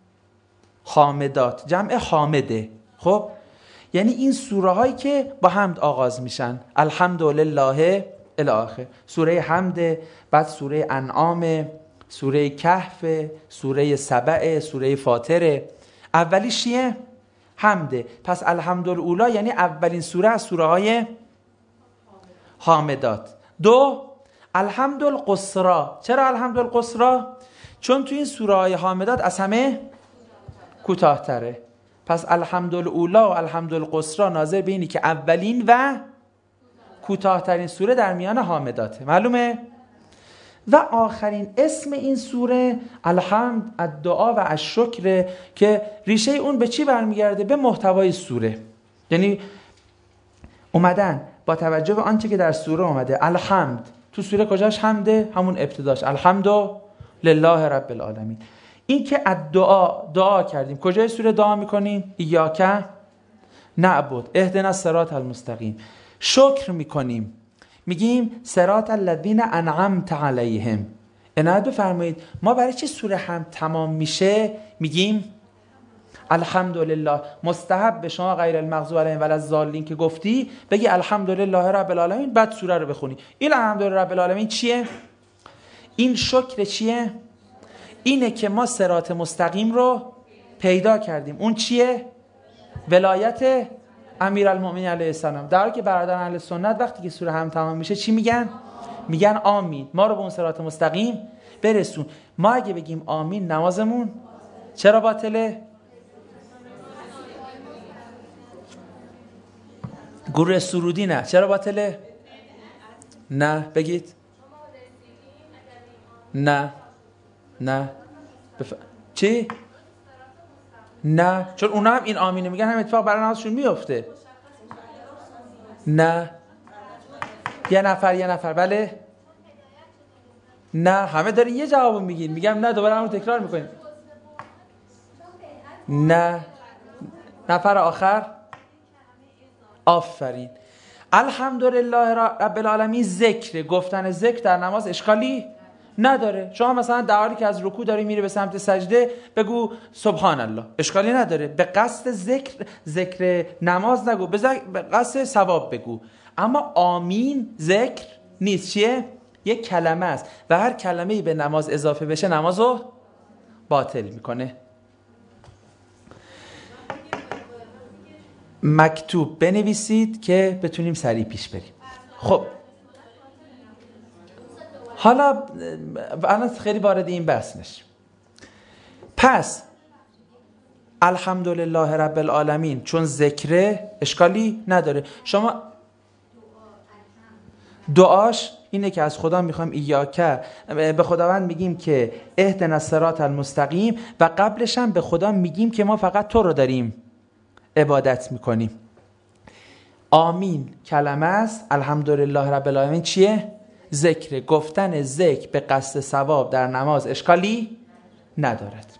حامدات جمع حامده. خب یعنی این سوره هایی که با حمد آغاز میشن، الحمدلله الی آخر. سوره حمد، بعد سوره انعام، سوره کهف، سوره سبع، سوره فاطر. اولیش چیه؟ حمده. پس الحمدالاولی یعنی اولین سوره از سوره های حامدات. دو الحمدالقصری. چرا الحمدالقصری؟ چون تو این سوره های حامدات از همه کوتاه تره. پس الحمدالاولی و الحمدالقصری ناظر به اینی که اولین و کوتاه ترین سوره در میان حامداته. معلومه؟ و آخرین اسم این سوره الحمد، الدعا و الشکر، که ریشه اون به چی برمیگرده؟ به محتوای سوره. یعنی اومدن با توجه به آنچه که در سوره اومده. الحمد تو سوره کجاش حمده؟ همون ابتداش الحمد لله رب العالمین. این که الدعا، دعا کردیم، کجای سوره دعا میکنیم؟ ایاک نعبد اهدنا الصراط المستقیم. شکر میکنیم، میگیم صراط الذین انعمت علیهم. عنایت بفرمایید ما برای چه سوره هم تمام میشه میگیم الحمدلله؟ مستحب به شما غیر المغضوب علیهم ولا الضالین که گفتی بگی الحمدلله رب العالمین، بعد سوره رو بخونی. این الحمدلله رب العالمین چیه؟ این شکر چیه؟ اینه که ما صراط مستقیم رو پیدا کردیم. اون چیه؟ ولایت امیرالمومنین علیه السلام. در حالی که برادران اهل سنت وقتی که سوره هم تمام میشه چی میگن؟ میگن آمین، ما رو به اون صراط مستقیم برسون. ما اگه بگیم آمین نمازمون چرا باطله؟ گروه سرودی نه، چرا باطله؟ نه بگید. نه نه بف... چی؟ نه، چون اونا هم این آمینه میگن، هم اتفاق برای نمازشون میفته. نه یه نفر یه نفر بله. نه همه دارین یه جواب میگین، میگم نه دوباره همون تکرار میکنیم. نه نفر آخر. آفرین. الحمدلله رب العالمین ذکر، گفتن ذکر در نماز اشکالی نداره. شما مثلا در حالی که از رکوع داری میری به سمت سجده بگو سبحان الله، اشکالی نداره. به قصد ذکر ذکر نماز نگو، به قصد ثواب بگو. اما آمین ذکر نیست، چیه؟ یک کلمه است و هر کلمه‌ای به نماز اضافه بشه نمازو باطل میکنه. مکتوب بنویسید که بتونیم سریع پیش بریم. خب حالا الان خیلی وارد این بحث نشیم. پس الحمدلله رب العالمین چون ذکره اشکالی نداره. شما دعاش اینه که از خدا میخوایم ایاک، به خداوند میگیم که اهدنا الصراط المستقیم و قبلش هم به خدا میگیم که ما فقط تو رو داریم عبادت میکنیم. آمین کلمه است، الحمدلله رب العالمین چیه؟ ذکر. گفتن ذکر به قصد ثواب در نماز اشکالی ندارد.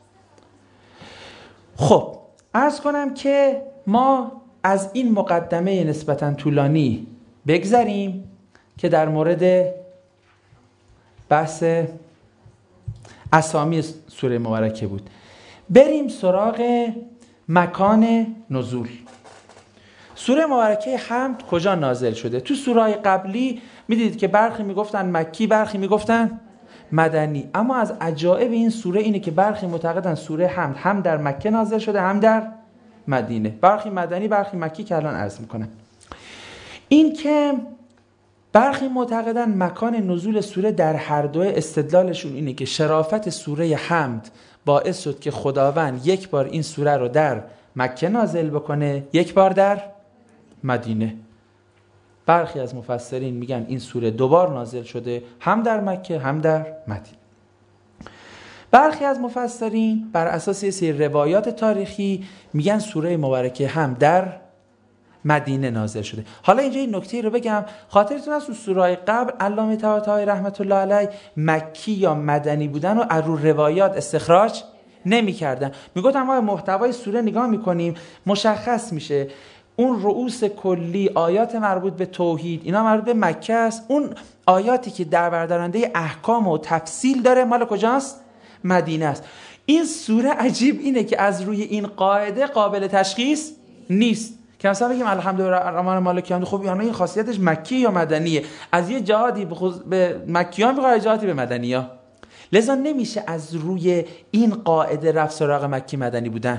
خب عرض کنم که ما از این مقدمه نسبتاً طولانی بگذریم که در مورد بحث اسامی سوره مبارکه بود. بریم سراغ مکان نزول. سوره مبارکه حمد کجا نازل شده؟ تو سوره‌های قبلی میدید که برخی میگفتن مکی، برخی میگفتن مدنی. اما از عجایب این سوره اینه که برخی معتقدن سوره حمد هم در مکه نازل شده هم در مدینه، برخی مدنی برخی مکی که الان عرض میکنم. این که برخی معتقدن مکان نزول سوره در هر دو، استدلالشون اینه که شرافت سوره حمد باعث شد که خداوند یک بار این سوره رو در مکه نازل بکنه، یک بار در مدینه. برخی از مفسرین میگن این سوره دوبار نازل شده، هم در مکه هم در مدینه. برخی از مفسرین بر اساس یه سری روایات تاریخی میگن سوره مبارکه هم در مدینه نازل شده. حالا اینجا این نکته رو بگم، خاطرتون هست تو سوره‌های قبل علامه طباطبایی رحمت الله علیه مکی یا مدنی بودن و از رو روایات استخراج نمی‌کردن. میگفتن ما محتوای سوره نگاه می‌کنیم مشخص میشه اون رؤوس کلی، آیات مربوط به توحید اینا مربوط به مکه است، اون آیاتی که در بردارنده احکام و تفصیل داره مال کجاست؟ مدینه است. این سوره عجیب اینه که از روی این قاعده قابل تشخیص نیست که مثلا بگیم الحمدلله مالک یوم، خب یعنی این خاصیتش مکی یا مدنیه، از یه جهادی به مکیان میگه، از جهاتی به مدنی‌ها. لذا نمیشه از روی این قاعده رفت سراغ مکی مدنی بودن.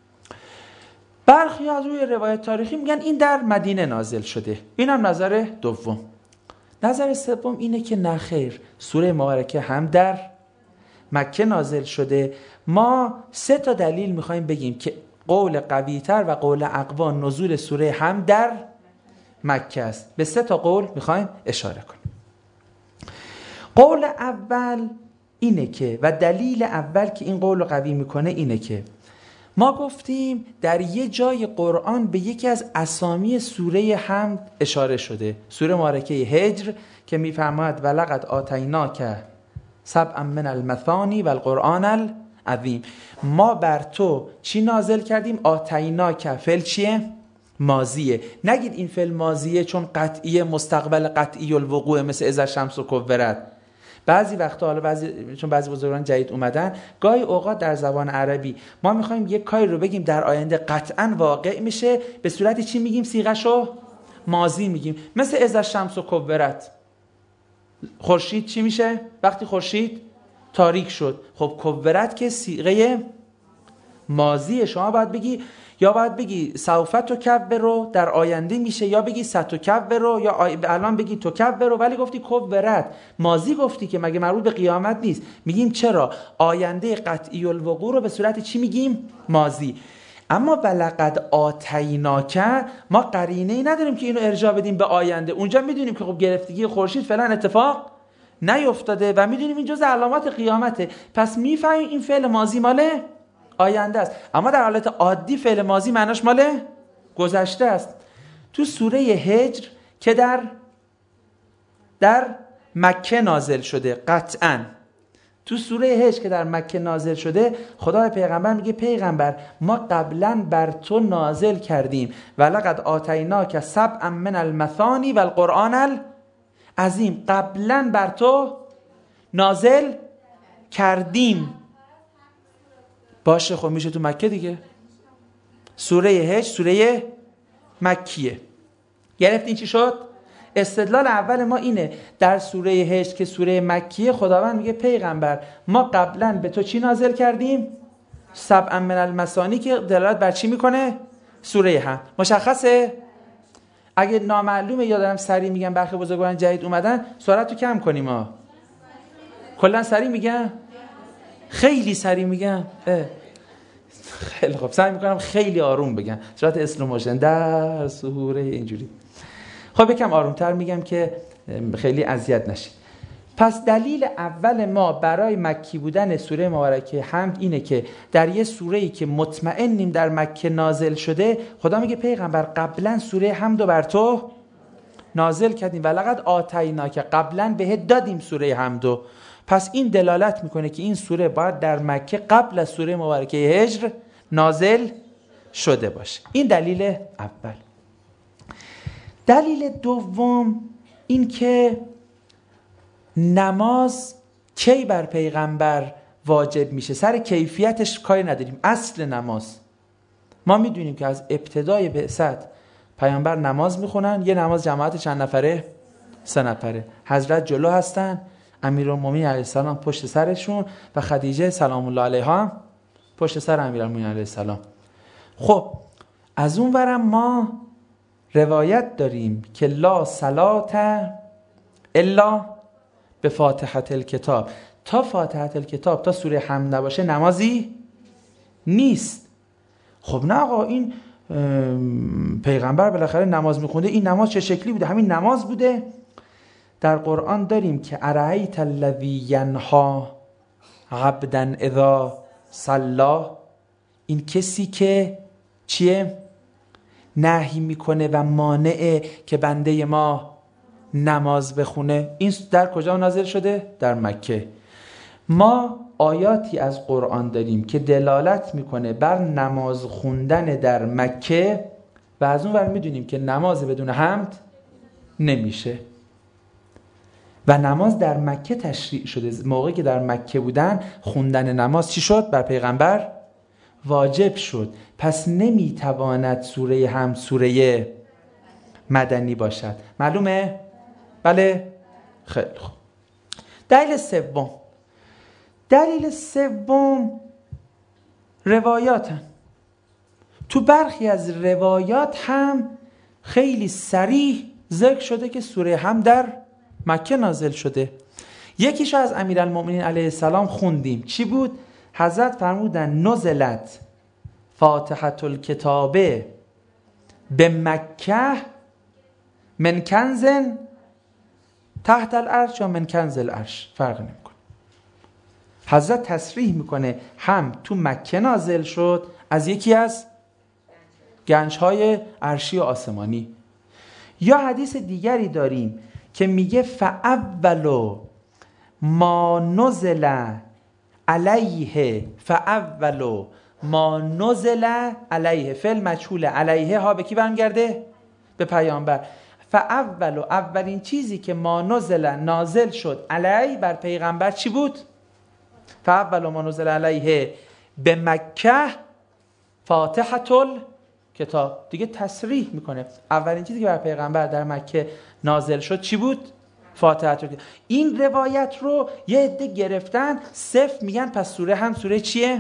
برخی از روی روایت تاریخی میگن این در مدینه نازل شده. اینم نظر دوم. نظر سوم اینه که نخیر، سوره مبارکه هم در مکه نازل شده. ما سه تا دلیل میخوایم بگیم که قول قوی‌تر و قول اقوا نزول سوره هم در مکه است. به سه تا قول میخوایم اشاره کنیم. قول اول اینه که و دلیل اول که این قول رو قوی میکنه اینه که ما گفتیم در یه جای قرآن به یکی از اسامی سوره حمد اشاره شده، سوره مبارکه هجر که میفرماید ولقد آتیناک سبعا من المثانی و القرآن العظیم. ما بر تو چی نازل کردیم؟ آتیناک. فعل چیه؟ ماضیه. نگید این فعل ماضیه چون قطعیه، مستقبل قطعی الوقوع، مثل اذا الشمس کورت. بعضی وقتا حالا بعضی چون بعضی بزرگان جدید اومدن، گاهی اوقات در زبان عربی ما میخوایم یک کاری رو بگیم در آینده قطعا واقع میشه، به صورت چی میگیم؟ صیغه‌شو ماضی میگیم. مثل اذا الشمس کورت. خورشید چی میشه وقتی خورشید تاریک شد؟ خب کورت که صیغه ماضیه، شما باید بگی یا باید بگی سوف تکبر در آینده میشه، یا بگی ستکبر، یا الان بگی تکبر، ولی گفتی کورت ماضی گفتی که مگه مربوط به قیامت نیست. میگیم چرا؟ آینده قطعی الوقوع رو به صورت چی میگیم؟ ماضی. اما ولقد آتیناک ما قرینه ای نداریم که اینو ارجاع بدیم به آینده. اونجا میدونیم که خب گرفتگی خورشید فعلا اتفاق نیفتاده و میدونیم این جزء علامات قیامته، پس میفهمیم این فعل ماضی مال آینده است. اما در حالت عادی فعل ماضی معناش مال گذشته است. تو سوره هجر که در در مکه نازل شده، قطعاً تو سوره هجر که در مکه نازل شده، خدای پیغمبر میگه پیغمبر ما قبلا بر تو نازل کردیم ولقد آتیناک سبعا من المثانی و القرآن العظیم. قبلا بر تو نازل کردیم. باشه خب میشه تو مکه دیگه. سوره هجر سوره مکیه. گرفتین چی شد؟ استدلال اول ما اینه در سوره هجر که سوره مکیه، خداوند میگه پیغمبر ما قبلا به تو چی نازل کردیم؟ سبعا من المثانی که دلالت بر چی میکنه؟ سوره هم. مشخصه؟ اگه نامعلومه یا دارم سریع میگم برخی بزرگواران جدید اومدن، سرعتو کم کنیم ها. کلا سریع میگم؟ خیلی سریع میگم؟ خیلی خوب، سعی میکنم خیلی آروم بگم، صورت اسلو موشن در سوره اینجوری. خب یکم آرومتر میگم که خیلی اذیت نشید. پس دلیل اول ما برای مکی بودن سوره مبارکه حمد اینه که در یه سوره‌ای که مطمئنیم در مکه نازل شده، خدا میگه پیغمبر قبلا سوره حمدو بر تو نازل کردیم ولقد آتیناک، قبلا بهت دادیم سوره حمدو. پس این دلالت میکنه که این سوره باید در مکه قبل از سوره مبارکه هجر نازل شده باشه. این دلیل اول. دلیل دوم این که نماز کی بر پیغمبر واجب میشه، سر کیفیتش کاری نداریم. اصل نماز ما میدونیم که از ابتدای بعثت پیامبر نماز میخونن، یه نماز جماعت چند نفره؟ سه نفره. حضرت جلو هستن، امیرالمومنین علیه السلام پشت سرشون و خدیجه سلام الله علیها هم پشت سر امیرالمومنین علیه السلام. خب از اون ورم ما روایت داریم که لا صلات الا به فاتحه الکتاب، تا فاتحه الکتاب تا سوره حمد نباشه نمازی نیست. خب نه آقا، این پیغمبر بالاخره نماز میخونده، این نماز چه شکلی بوده؟ همین نماز بوده. در قرآن داریم که ارایت الذی ینها عبدا اذا صلی، این کسی که چیه؟ نهی میکنه و مانعه که بنده ما نماز بخونه. این در کجا نازل شده؟ در مکه. ما آیاتی از قرآن داریم که دلالت میکنه بر نماز خوندن در مکه و از اون ور میدونیم که نماز بدون حمد نمیشه و نماز در مکه تشریع شده. موقعی که در مکه بودن خوندن نماز چی شد؟ بر پیغمبر واجب شد. پس نمیتواند سوره حمد سوره مدنی باشد. معلومه؟ بله؟ خیلی خوب. دلیل سوم، دلیل سوم روایاتن. تو برخی از روایات هم خیلی صریح ذکر شده که سوره حمد در مکه نازل شده. یکیشو از امیرالمومنین علیه السلام خوندیم. چی بود؟ حضرت فرمودن نزلت فاتحه الکتاب به مکه من کنز تحت العرش یا من کنز العرش، فرق نمیکنه. حضرت تصریح میکنه هم تو مکه نازل شد از یکی از گنجهای عرشی و آسمانی. یا حدیث دیگری داریم که میگه فاولو ما نزل علیه، فاولو ما نزل علیه، فعل مجهول علیه ها به کی برمیگرده؟ به پیامبر. فاولو اولین چیزی که ما نزل نازل شد علیه بر پیغمبر چی بود؟ فاولو ما نزل علیه به مکه فاتحه الکتاب. دیگه تصریح میکنه اولین چیزی که بر پیغمبر در مکه نازل شد چی بود؟ فاتحه الکتاب. این روایت رو یه عده گرفتن صفر میگن پس سوره هم سوره چیه؟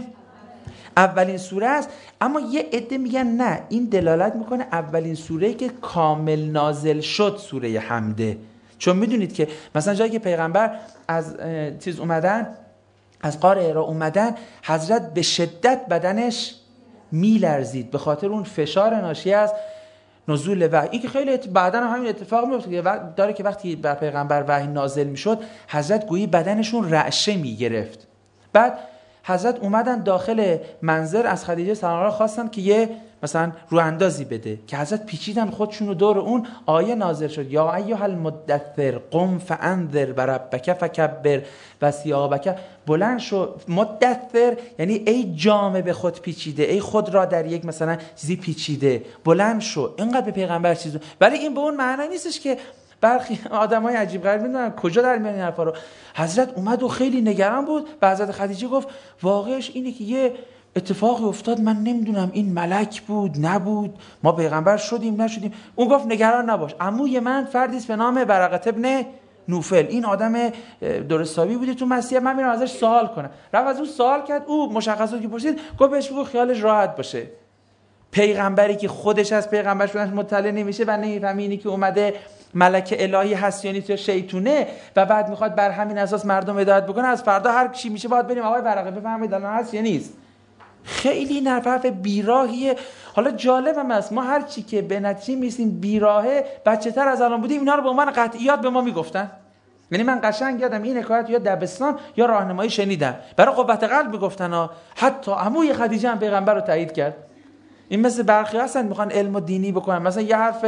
اولین سوره است. اما یه عده میگن نه، این دلالت میکنه اولین سوره‌ای که کامل نازل شد سوره حمده. چون میدونید که مثلا جایی که پیغمبر از چیز اومدن، از غار حرا اومدن، حضرت به شدت بدنش میلرزید به خاطر اون فشار ناشی از نزول وحی. این که خیلی بعداً همین اتفاق میفته داره که وقتی بر پیغمبر وحی نازل میشد حضرت گویی بدنشون رعشه میگرفت. بعد حضرت اومدن داخل منظر، از خدیجه سلام الله خواستن که یه مثلا رو اندازی بده که حضرت پیچیدن خودشون رو دور اون آیه نازل شد یا ایها المدثر قم فانذر بربک فکبر و ثیابک، بلند شو. مدثر یعنی ای جامه به خود پیچیده، ای خود را در یک مثلا چیزی پیچیده، بلند شو. اینقدر به پیغمبر چیزو، ولی این به اون معنی نیستش که برخی آدمای عجیب غریب میدونن کجا در میان این حرفا رو. حضرت اومد و خیلی نگران بود. به حضرت خدیجه گفت واقعش اینه که یه اتفاقی افتاد، من نمیدونم این ملک بود نبود، ما پیغمبر شدیم نشدیم. اون گفت نگران نباش، عموی من فردی است به نام برقه ابن نوفل، این آدم درستابی بوده تو مسیح، من میرم ازش سوال کنم. رفت از اون سوال کرد، او مشخصاتی که پرسید گفت بهش بگو خیالش راحت باشه. پیغمبری که خودش از پیغمبر شدنش مطلع نمیشه و نمیفهمه اینی که اومده ملک الهی هست یا نیست یا شیطونه و بعد میخواد بر همین اساس مردم هدایت بکنه، از فردا هر چی میشه باید بریم آقای برقه بفهمید الان هست یا نیست. خیلی نرفرف بیراهیه. حالا جالب هم است، ما هر چی که به نتیجه میرسیم بیراهه، بچه تر از الان بودیم اینا رو به عنوان قطعیات به ما میگفتن. یعنی من قشنگ یادم این حکایت یا دبستان یا راهنمایی شنیدم، برای قوت قلب میگفتن ها. حتی عموی خدیجه هم پیغمبر رو تایید کرد. این مثل برخی هستن میخوان علم و دینی بکنن، مثلا یه حرف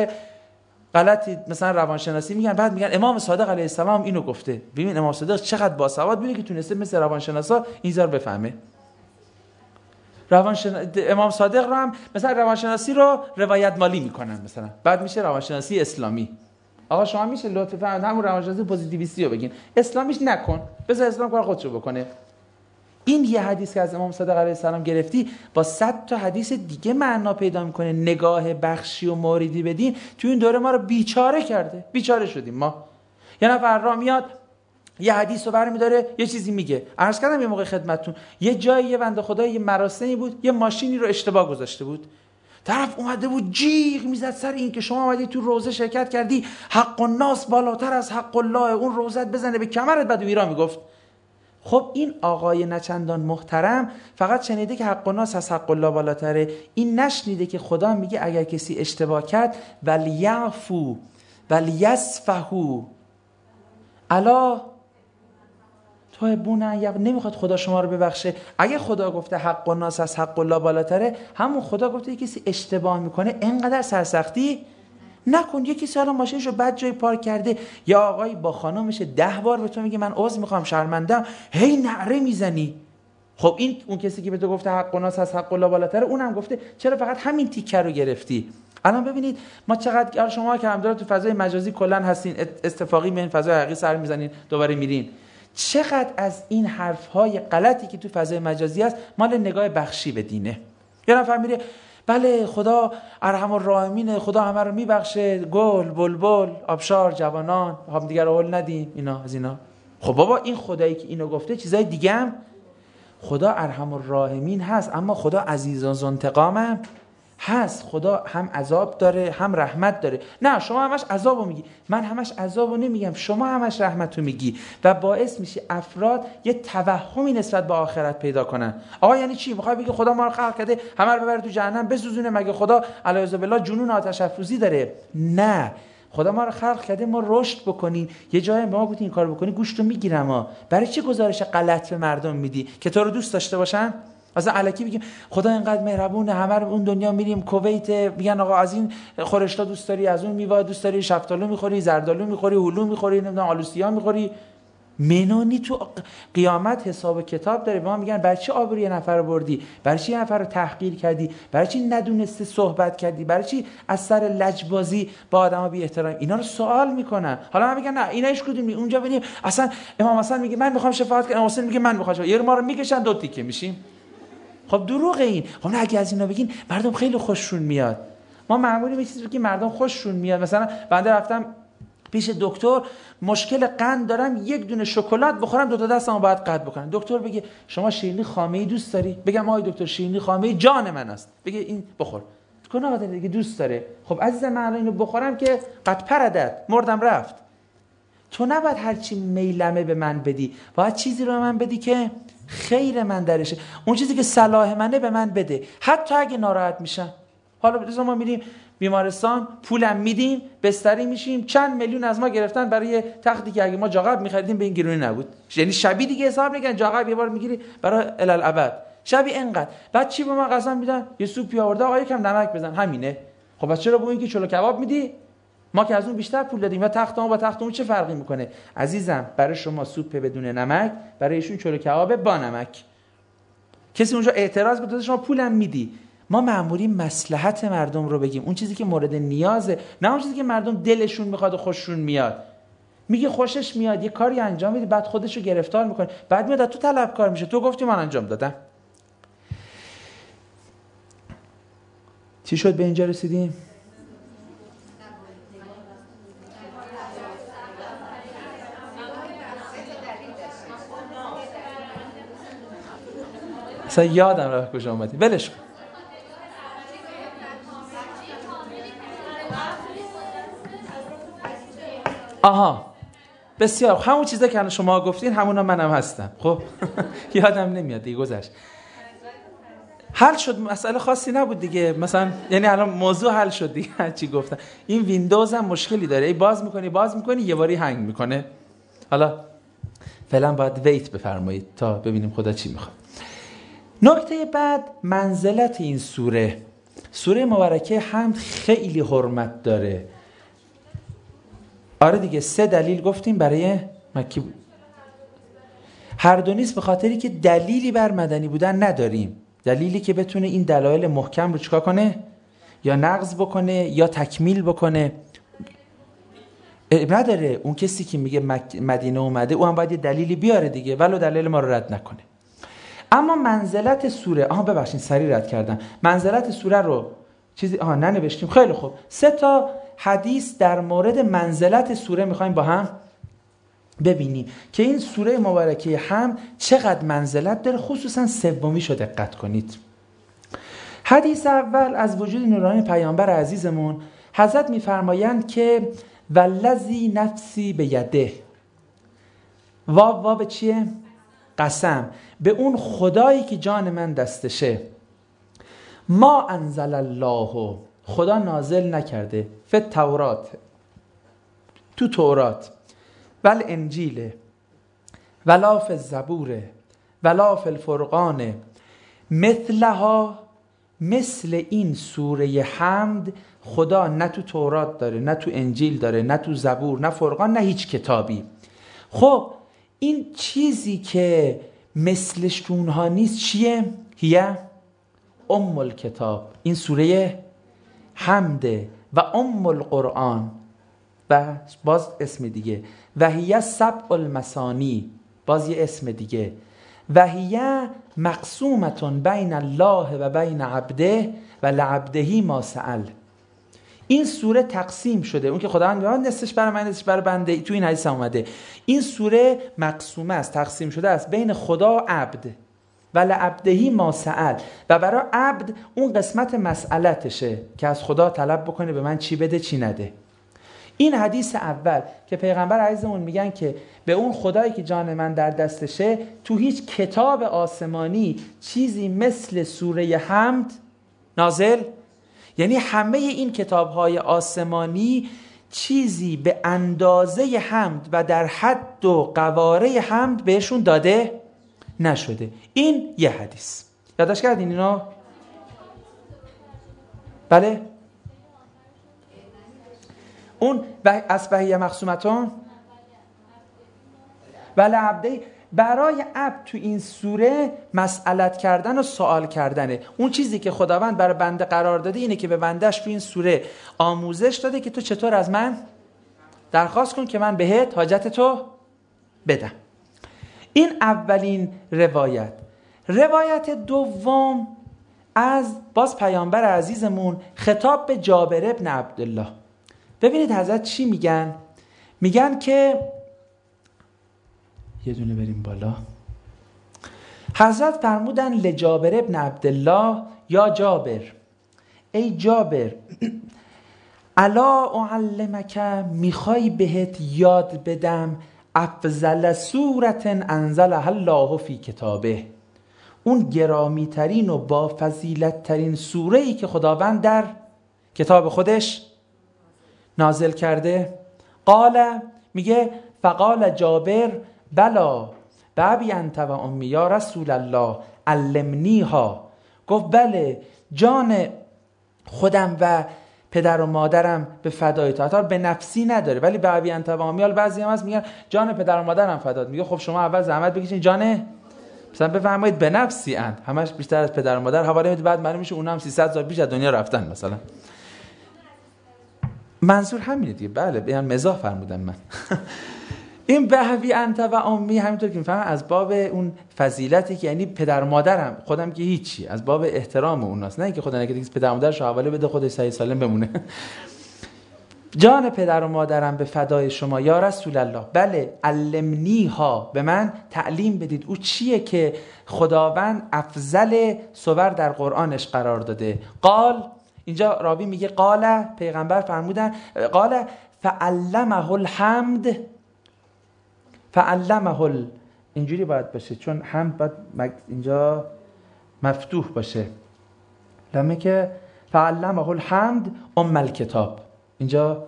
غلطی مثلا روانشناسی میگن، بعد میگن امام صادق علیه السلام اینو گفته. ببین امام صادق چقدر باسواد بوده که تونسته مثل روانشناسا این رو بفهمه. روانشن... امام صادق رو هم مثلا روانشناسی رو روایت مالی میکنن مثلا، بعد میشه روانشناسی اسلامی. آقا شما میشه لطفا همون روانشناسی پوزیتیویستی رو بگین، اسلامیش نکن، بذار اسلام کار خودشو بکنه. این یه حدیث که از امام صادق علیه السلام گرفتی با صد تا حدیث دیگه معنا پیدا میکنه. نگاه بخشی و موردی بدین تو این دوره ما رو بیچاره کرده، بیچاره شدیم ما. یه نفر را میاد یه حدیث رو برمی‌داره یه چیزی میگه. عرض کردم یه موقع خدمتتون یه جایی یه بنده خدا یه مراسمی بود، یه ماشینی رو اشتباه گذاشته بود، طرف اومده بود جیغ میزد سر این که شما اومدی تو روزه شرکت کردی، حق الناس بالاتر از حق الله، اون روزت بزنه به کمرت. بعد ویرا میگفت. خب این آقای نچندان محترم فقط شنیده که حق الناس از حق الله بالاتره، این نشنیده که خدا میگه اگر کسی اشتباه کرد ولیعفو ولیصفحوا الا تحبون، یا نمیخواد خدا شما رو ببخشه. اگه خدا گفته حق الناس از حق الله بالاتره، همون خدا گفته کسی اشتباه میکنه انقدر سرسختی نکن. یه کسی حالا ماشینشو بد جای پارک کرده، یا آقایی با خانومش ده بار به تو میگه من عذر میخوام شرمندم، هی نعره میزنی. خب این اون کسی که به تو گفته حق الناس از حق الله بالاتره، اونم گفته چرا فقط همین تیکه رو گرفتی؟ الان ببینید ما چقدر شما که همدار تو فضای مجازی کلا هستین، اتفاقی به این فضای حقیقی سر میزنین دوباره میرین، چقدر از این حرفهای غلطی که تو فضای مجازی هست مال نگاه بخشی به دینه. یه نفر میره بله خدا ارحم الراحمینه، خدا همه رو میبخشه، گل بلبل آبشار جوانان هم دیگر رو هول ندیم، اینا از اینا. خب بابا این خدایی که اینو گفته چیزای دیگه هم خدا ارحم الراحمین هست، اما خدا عزیز و ذوالانتقامم هست. خدا هم عذاب داره هم رحمت داره. نه شما همش عذابو میگی، من همش عذابو نمیگم، شما همش رحمتو میگی و باعث میشه افراد یه توهمی نسبت به آخرت پیدا کنن. آقا یعنی چی؟ میخوای بگی خدا ما رو خلق کرده همه رو ببره تو جهنم بسوزونه؟ مگه خدا علیه بالله جنون آتش افروزی داره؟ نه، خدا ما رو خلق کرده ما رشد بکنیم. یه جایی به ما گفت این کارو بکنی گوشتو میگیرم. ها برای چی گزارش غلط به مردم میدی که تو رو دوست داشته باشن؟ اصلا الکی بگیم خدا اینقدر مهربونه، همه رو اون دنیا میریم کویت میگن آقا از این خورشتا دوست داری، از اون میوه دوست داری، شفتالو میخوری، زردالو میخوری، هلو میخوری، نمیدونم آلوسیا میخوری. منونی تو قیامت حساب کتاب داره. به ما میگن برای چی آبروی یه نفر رو بردی؟ برای چی یه نفر رو تحقیر کردی؟ برای چی ندونسته صحبت کردی؟ برای چی از سر لجبازی با آدما بی احترامی؟ اینا رو سوال میکنن. حالا من میگن نه اینا هیچ کدوم نی. اونجا ببینیم اصلا امام حسن میگه من میخوام شفاعت کنم، حسین میگه من میخوام. یه ما رو میکشن دو تیکه میشیم. خب دروغ این. خب نه اگه از اینا بگین مردم خیلی خوششون میاد. ما معمولی یه چیزی که مردم خوششون میاد. مثلا بنده رفتم پیش دکتر، مشکل قند دارم، یک دونه شکلات بخورم دو تا دستمو باید قطع بکنم. دکتر بگه شما شیرینی خامه‌ای دوست داری؟ بگم آقای دکتر شیرینی خامه‌ای جان من است. بگه این بخور. گناه داره دیگه، دوست داره. خب عزیزم من الان اینو بخورم که قد پردت مردم رفت. تو نباید هر چی میلمه به من بدی، باید چیزی رو به من بدی که خیر من درشه. اون چیزی که صلاح منه به من بده، حتی اگه ناراحت میشم. حالا بذار ما میریم بیمارستان، پولم میدیم، بستری میشیم، چند میلیون از ما گرفتن برای تختی که اگه ما جاقب میخریدیم به این گرونی نبود. یعنی شبی دیگه حساب نگن، جاقب یه بار میگیری برای الالعبد، شبی اینقدر. بعد چی به ما قسم میدن؟ یه سوپی آورده، آقا یکم نمک بزن، همینه. خب بچه چرا به اون که چلو کباب میدی؟ ما که از اون بیشتر پول دادیم و تختمون با تختمون چه فرقی میکنه؟ عزیزم برای شما سوپ بدون نمک، برای ایشون چلو کباب با نمک. کسی اونجا اعتراض کنه شما پولم میدی. ما مأموریم مصلحت مردم رو بگیم، اون چیزی که مورد نیازه، نه اون چیزی که مردم دلشون میخواد و خوششون میاد. میگه خوشش میاد یه کاری انجام میدی، بعد خودش رو گرفتار میکنه، بعد میاد تو طلبکار میشه. تو گفتی من انجام دادم. چی شد به اینجا رسیدیم؟ اصلا یادم رفت کجا اومدی. ولش کن. آها بسیار همون چیزا که شما گفتین همونا منم هستم. خب یادم نمیاد دیگه، گذشت. حل شد، مسئله خاصی نبود دیگه. مثلا یعنی الان موضوع حل شد دیگه. هر چی گفتم. این ویندوز هم مشکلی داره، ای باز میکنی باز میکنی یه باری هنگ میکنه. حالا فعلا باید ویت بفرمایید تا ببینیم خدا چی میخواد. نکته بعد منزلت این سوره. سوره مبارکه حمد خیلی حرمت داره. آره دیگه، سه دلیل گفتیم برای مکی بود. هر دو نیست، به خاطری که دلیلی بر مدنی بودن نداریم. دلیلی که بتونه این دلایل محکم رو چیکار کنه؟ یا نقض بکنه یا تکمیل بکنه. نداره. اون کسی که میگه مدینه اومده او هم باید یه دلیلی بیاره دیگه، ولو دلیل ما رو رد نکنه. اما منزلت سوره، آها ببخشید سریع رد کردم، منزلت سوره رو چیزی آها ننوشتیم. خیلی خوب، سه تا حدیث در مورد منزلت سوره میخوایم با هم ببینیم که این سوره مبارکه هم چقدر منزلت داره، خصوصا سومیش رو دقت کنید. حدیث اول از وجود نورانی پیامبر عزیزمون، حضرت میفرمایند که والذی نفسی به یده، واو واو چیه؟ قسم، به اون خدایی که جان من دستشه، ما انزل الله، خدا نازل نکرده، فی تورات، تو تورات، ول انجیل، ولا فی الزبور، ولا فی الفرقان، مثلها، مثل این سوره حمد خدا نه تو تورات داره، نه تو انجیل داره، نه تو زبور، نه فرقان، نه هیچ کتابی. خب این چیزی که مثلش تو اونها نیست چیه؟ هیه ام الکتاب، این سوره حمده، و ام القرآن، و باز اسم دیگه، و هیه سبع المثانی، باز یه اسم دیگه، و هیه مقسومتون بین الله و بین عبده و لعبدهی ما سأل. این سوره تقسیم شده، اون که خداوند میگه نصفش برای من نصفش برای بنده، تو این حدیث هم اومده. این سوره مقسومه است، تقسیم شده است بین خدا و عبد، و لعبدهی ما سأل، و برای عبد اون قسمت مسئلتشه که از خدا طلب بکنه به من چی بده چی نده. این حدیث اول که پیغمبر عزیزمون میگن که به اون خدایی که جان من در دستشه، تو هیچ کتاب آسمانی چیزی مثل سوره حمد نازل، یعنی همه این کتاب‌های آسمانی چیزی به اندازه حمد و در حد و قواره حمد بهشون داده نشده. این یه حدیث، یادداشت کردین اینا؟ بله؟ اون اسبهیه مقسومتون ولی عبده، برای عبد تو این سوره مسئلت کردن و سوال کردنه. اون چیزی که خداوند برای بنده قرار داده اینه که به بندش تو این سوره آموزش داده که تو چطور از من درخواست کن که من بهت حاجت تو بدم. این اولین روایت. روایت دوم از باز پیامبر عزیزمون، خطاب به جابر ابن عبدالله. ببینید حضرت چی میگن؟ میگن که یه دونه بریم بالا. حضرت فرمودن لجابر ابن عبدالله، یا جابر، ای جابر، الا اعلمک، میخوای بهت یاد بدم افضل سورة انزلها الله فی کتابه، اون گرامی ترین و با فضیلت ترین سوره ای که خداوند در کتاب خودش نازل کرده. قال، میگه فقال جابر بلا بابی انت و امی یا رسول الله علمنیها، گفت بله جان خودم و پدر و مادرم به فدای تو، حتی به نفسی نداره ولی بابی انت و امی، بعضی هم هست میگن جان پدر و مادرم فدات، میگه خب شما اول زحمت بکشین جان مثلا بفرمایید به نفسی اند، همش بیشتر از پدر و مادر حواله میده، بعد معلوم میشه اونها هم سیصد سال پیش از دنیا رفتن مثلا. منظور همینه دیگه. بله یعنی مزاح فرمودم من. این بهوی انت و امی همینطور که میفهمم از باب اون فضیلتی که یعنی پدر و مادرم، خودم که هیچی، از باب احترام اوناست، نه اینکه خدا نگه دیگه پدر و مادرش حواله بده خودش صحیح سالم بمونه. جان پدر و مادرم به فدای شما یا رسول الله، بله علمنیها، به من تعلیم بدید او چیه که خداوند افضل سور در قرآنش قرار داده. قال، اینجا راوی میگه قال، پیغمبر فرمودن قال فعلمه الحمد، فعلمه ال... اینجوری باید باشه چون حمد باید اینجا مفتوح باشه، لمه که فعلمه الحمد ام الکتاب، اینجا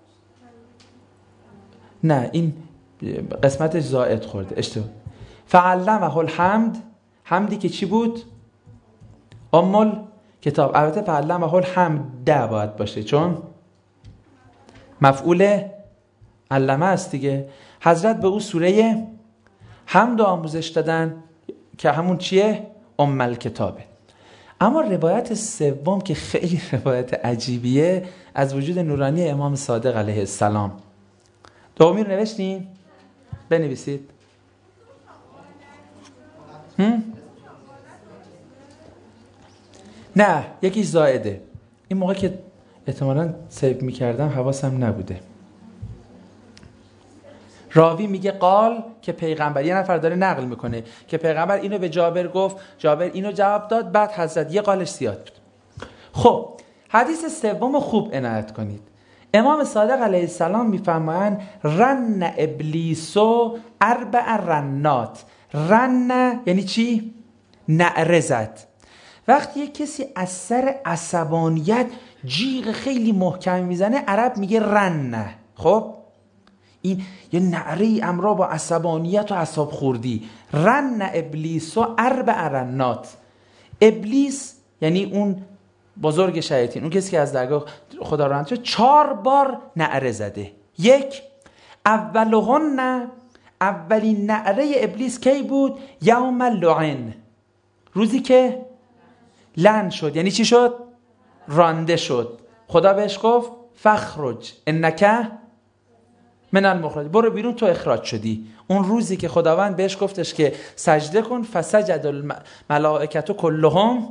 نه این قسمتش زائد خورده اشتباه. فعلمه الحمد، حمدی که چی بود؟ ام الکتاب. البته فعلمه الحمد ده باید باشه چون مفعول علمه است دیگه. حضرت به او سوره حمد آموزش دادن که همون چیه؟ ام الکتابه. اما روایت سوم که خیلی روایت عجیبیه از وجود نورانی امام صادق علیه السلام. دومی رو نوشتین؟ بنویسید. هم؟ نه یکیش زائده. این موقع که احتمالاً سیو میکردم حواسم نبوده. راوی میگه قال که پیغمبر، یه نفر داره نقل میکنه که پیغمبر اینو به جابر گفت، جابر اینو جواب داد، بعد حضرت یه قالش زیاد بود. خب حدیث سوم خوب عنایت کنید. امام صادق علیه السلام میفرمایند رن ابلیسو اربع رنات. رن یعنی چی؟ نعره زد. وقتی یک کسی از سر عصبانیت جیغ خیلی محکم میزنه عرب میگه رن. خب این یه نعره امرا با عصبانیت و اعصاب خوردی. رن ابلیسو اربع رنات. ابلیس یعنی اون بزرگ شیاطین، اون کسی که از درگاه خدا رانده شد، چهار بار نعره زده. یک، اولهن، اولین نعره ابلیس کی بود؟ یوم اللعن، روزی که لعن شد. یعنی چی شد؟ رانده شد. خدا بهش گفت فخرج انک من المخرج، برو بیرون تو اخراج شدی. اون روزی که خداوند بهش گفتش که سجده کن، فسجد الملائکه کلهم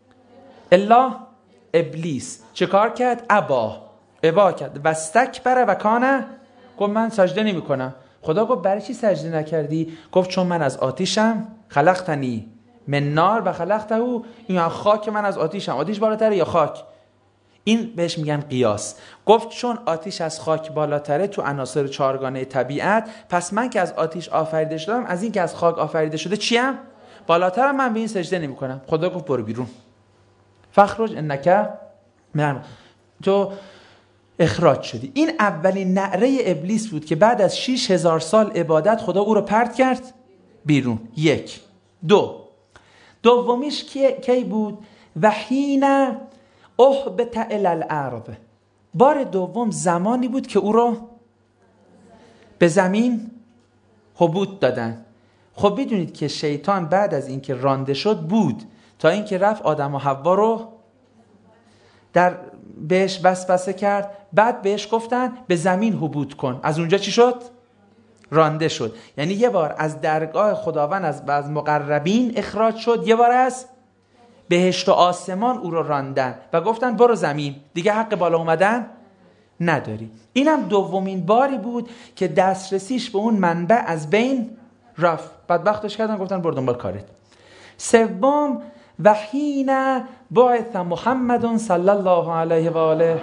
الا ابلیس، چه کار کرد؟ ابا، ابا کرد و استکبر و کانه، گفت من سجده نمی کنم. خدا گفت برای چی سجده نکردی؟ گفت چون من از آتیشم، خلقتنی من نار و خلقته، این خاک، من از آتیشم، آتیش بالاتره یا خاک؟ این بهش میگن قیاس. گفت چون آتیش از خاک بالاتره تو عناصر چهارگانه طبیعت، پس من که از آتیش آفریده شدم، از این که از خاک آفریده شده چیم؟ بالاترم، من به این سجده نمی کنم. خدا گفت برو بیرون، فخرج انک من، تو اخراج شدی. این اولین نعره ابلیس بود که بعد از شش هزار سال عبادت خدا او رو پرت کرد بیرون. یک. دو، دومیش کی بود؟ وحین احبط الی الارض، بار دوم زمانی بود که او رو به زمین هبوط دادن. خب بدونید که شیطان بعد از اینکه رانده شد بود تا اینکه رفت آدم و حوا رو در بهش وسوسه کرد، بعد بهش گفتن به زمین هبوط کن. از اونجا چی شد؟ رانده شد. یعنی یه بار از درگاه خداوند از از مقربین اخراج شد، یه بار از بهشت و آسمان او رو راندن و گفتن برو زمین، دیگه حق بالا اومدن نداری. اینم دومین باری بود که دسترسیش به اون منبع از بین رفت. بدبختش کردن، گفتن برو دنبال کارت. سوم، وحین بعث محمد صلی الله علیه و آله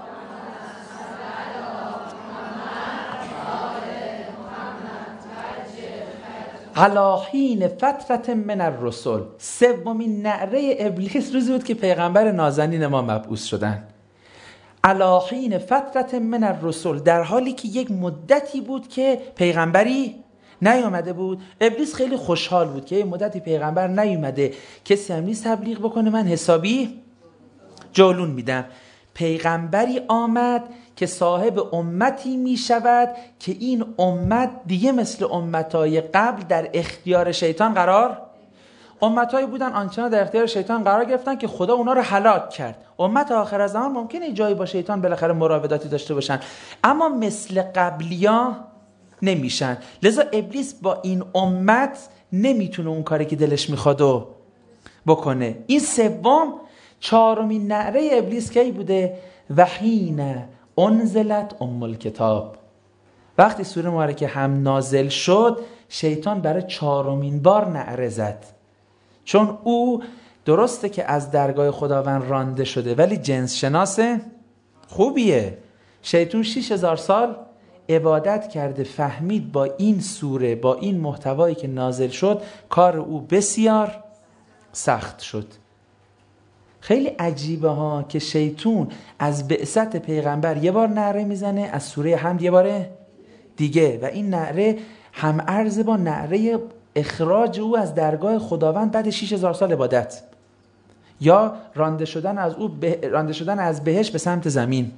علی حین فترة من الرسل. سومین نعره ابلیس روزی بود که پیغمبر نازنین ما مبعوث شدن. علی حین فترة من الرسل، در حالی که یک مدتی بود که پیغمبری نیامده بود. ابلیس خیلی خوشحال بود که یک مدتی پیغمبر نیامده، کسی هم نیست تبلیغ بکنه، من حسابی جولون میدم. پیغمبری آمد که صاحب امتی می شود که این امت دیگه مثل امتهای قبل در اختیار شیطان قرار، امتهایی بودن آنچنان در اختیار شیطان قرار گرفتن که خدا اونا رو هلاک کرد. امت آخر زمان ممکنه جایی با شیطان بالاخره مراوداتی داشته باشن، اما مثل قبلیا نمیشن. لذا ابلیس با این امت نمیتونه اون کاری که دلش میخواد بکنه. این سوم. چهارمین نعره ابلیس کی بوده؟ وحین انزلت ام الکتاب، وقتی سوره مبارکه هم نازل شد، شیطان برای چهارمین بار نعره زد. چون او درسته که از درگاه خداوند رانده شده، ولی جنس شناس خوبیه. شیطان شش هزار سال عبادت کرده، فهمید با این سوره، با این محتوایی که نازل شد، کار او بسیار سخت شد. خیلی عجیبه ها که شیطان از بعثت پیغمبر یه بار نعره میزنه، از سوره حمد یه بار دیگه، و این نعره هم عرض با نعره اخراج او از درگاه خداوند بعد شش هزار سال عبادت، یا رانده شدن از او به... رانده شدن از بهشت به سمت زمین.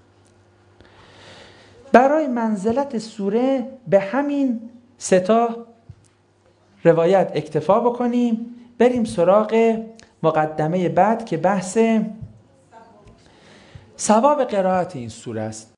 برای منزلت سوره به همین سه تا روایت اکتفا بکنیم، بریم سراغ مقدمه بعد که بحث ثواب قرائت این سوره است.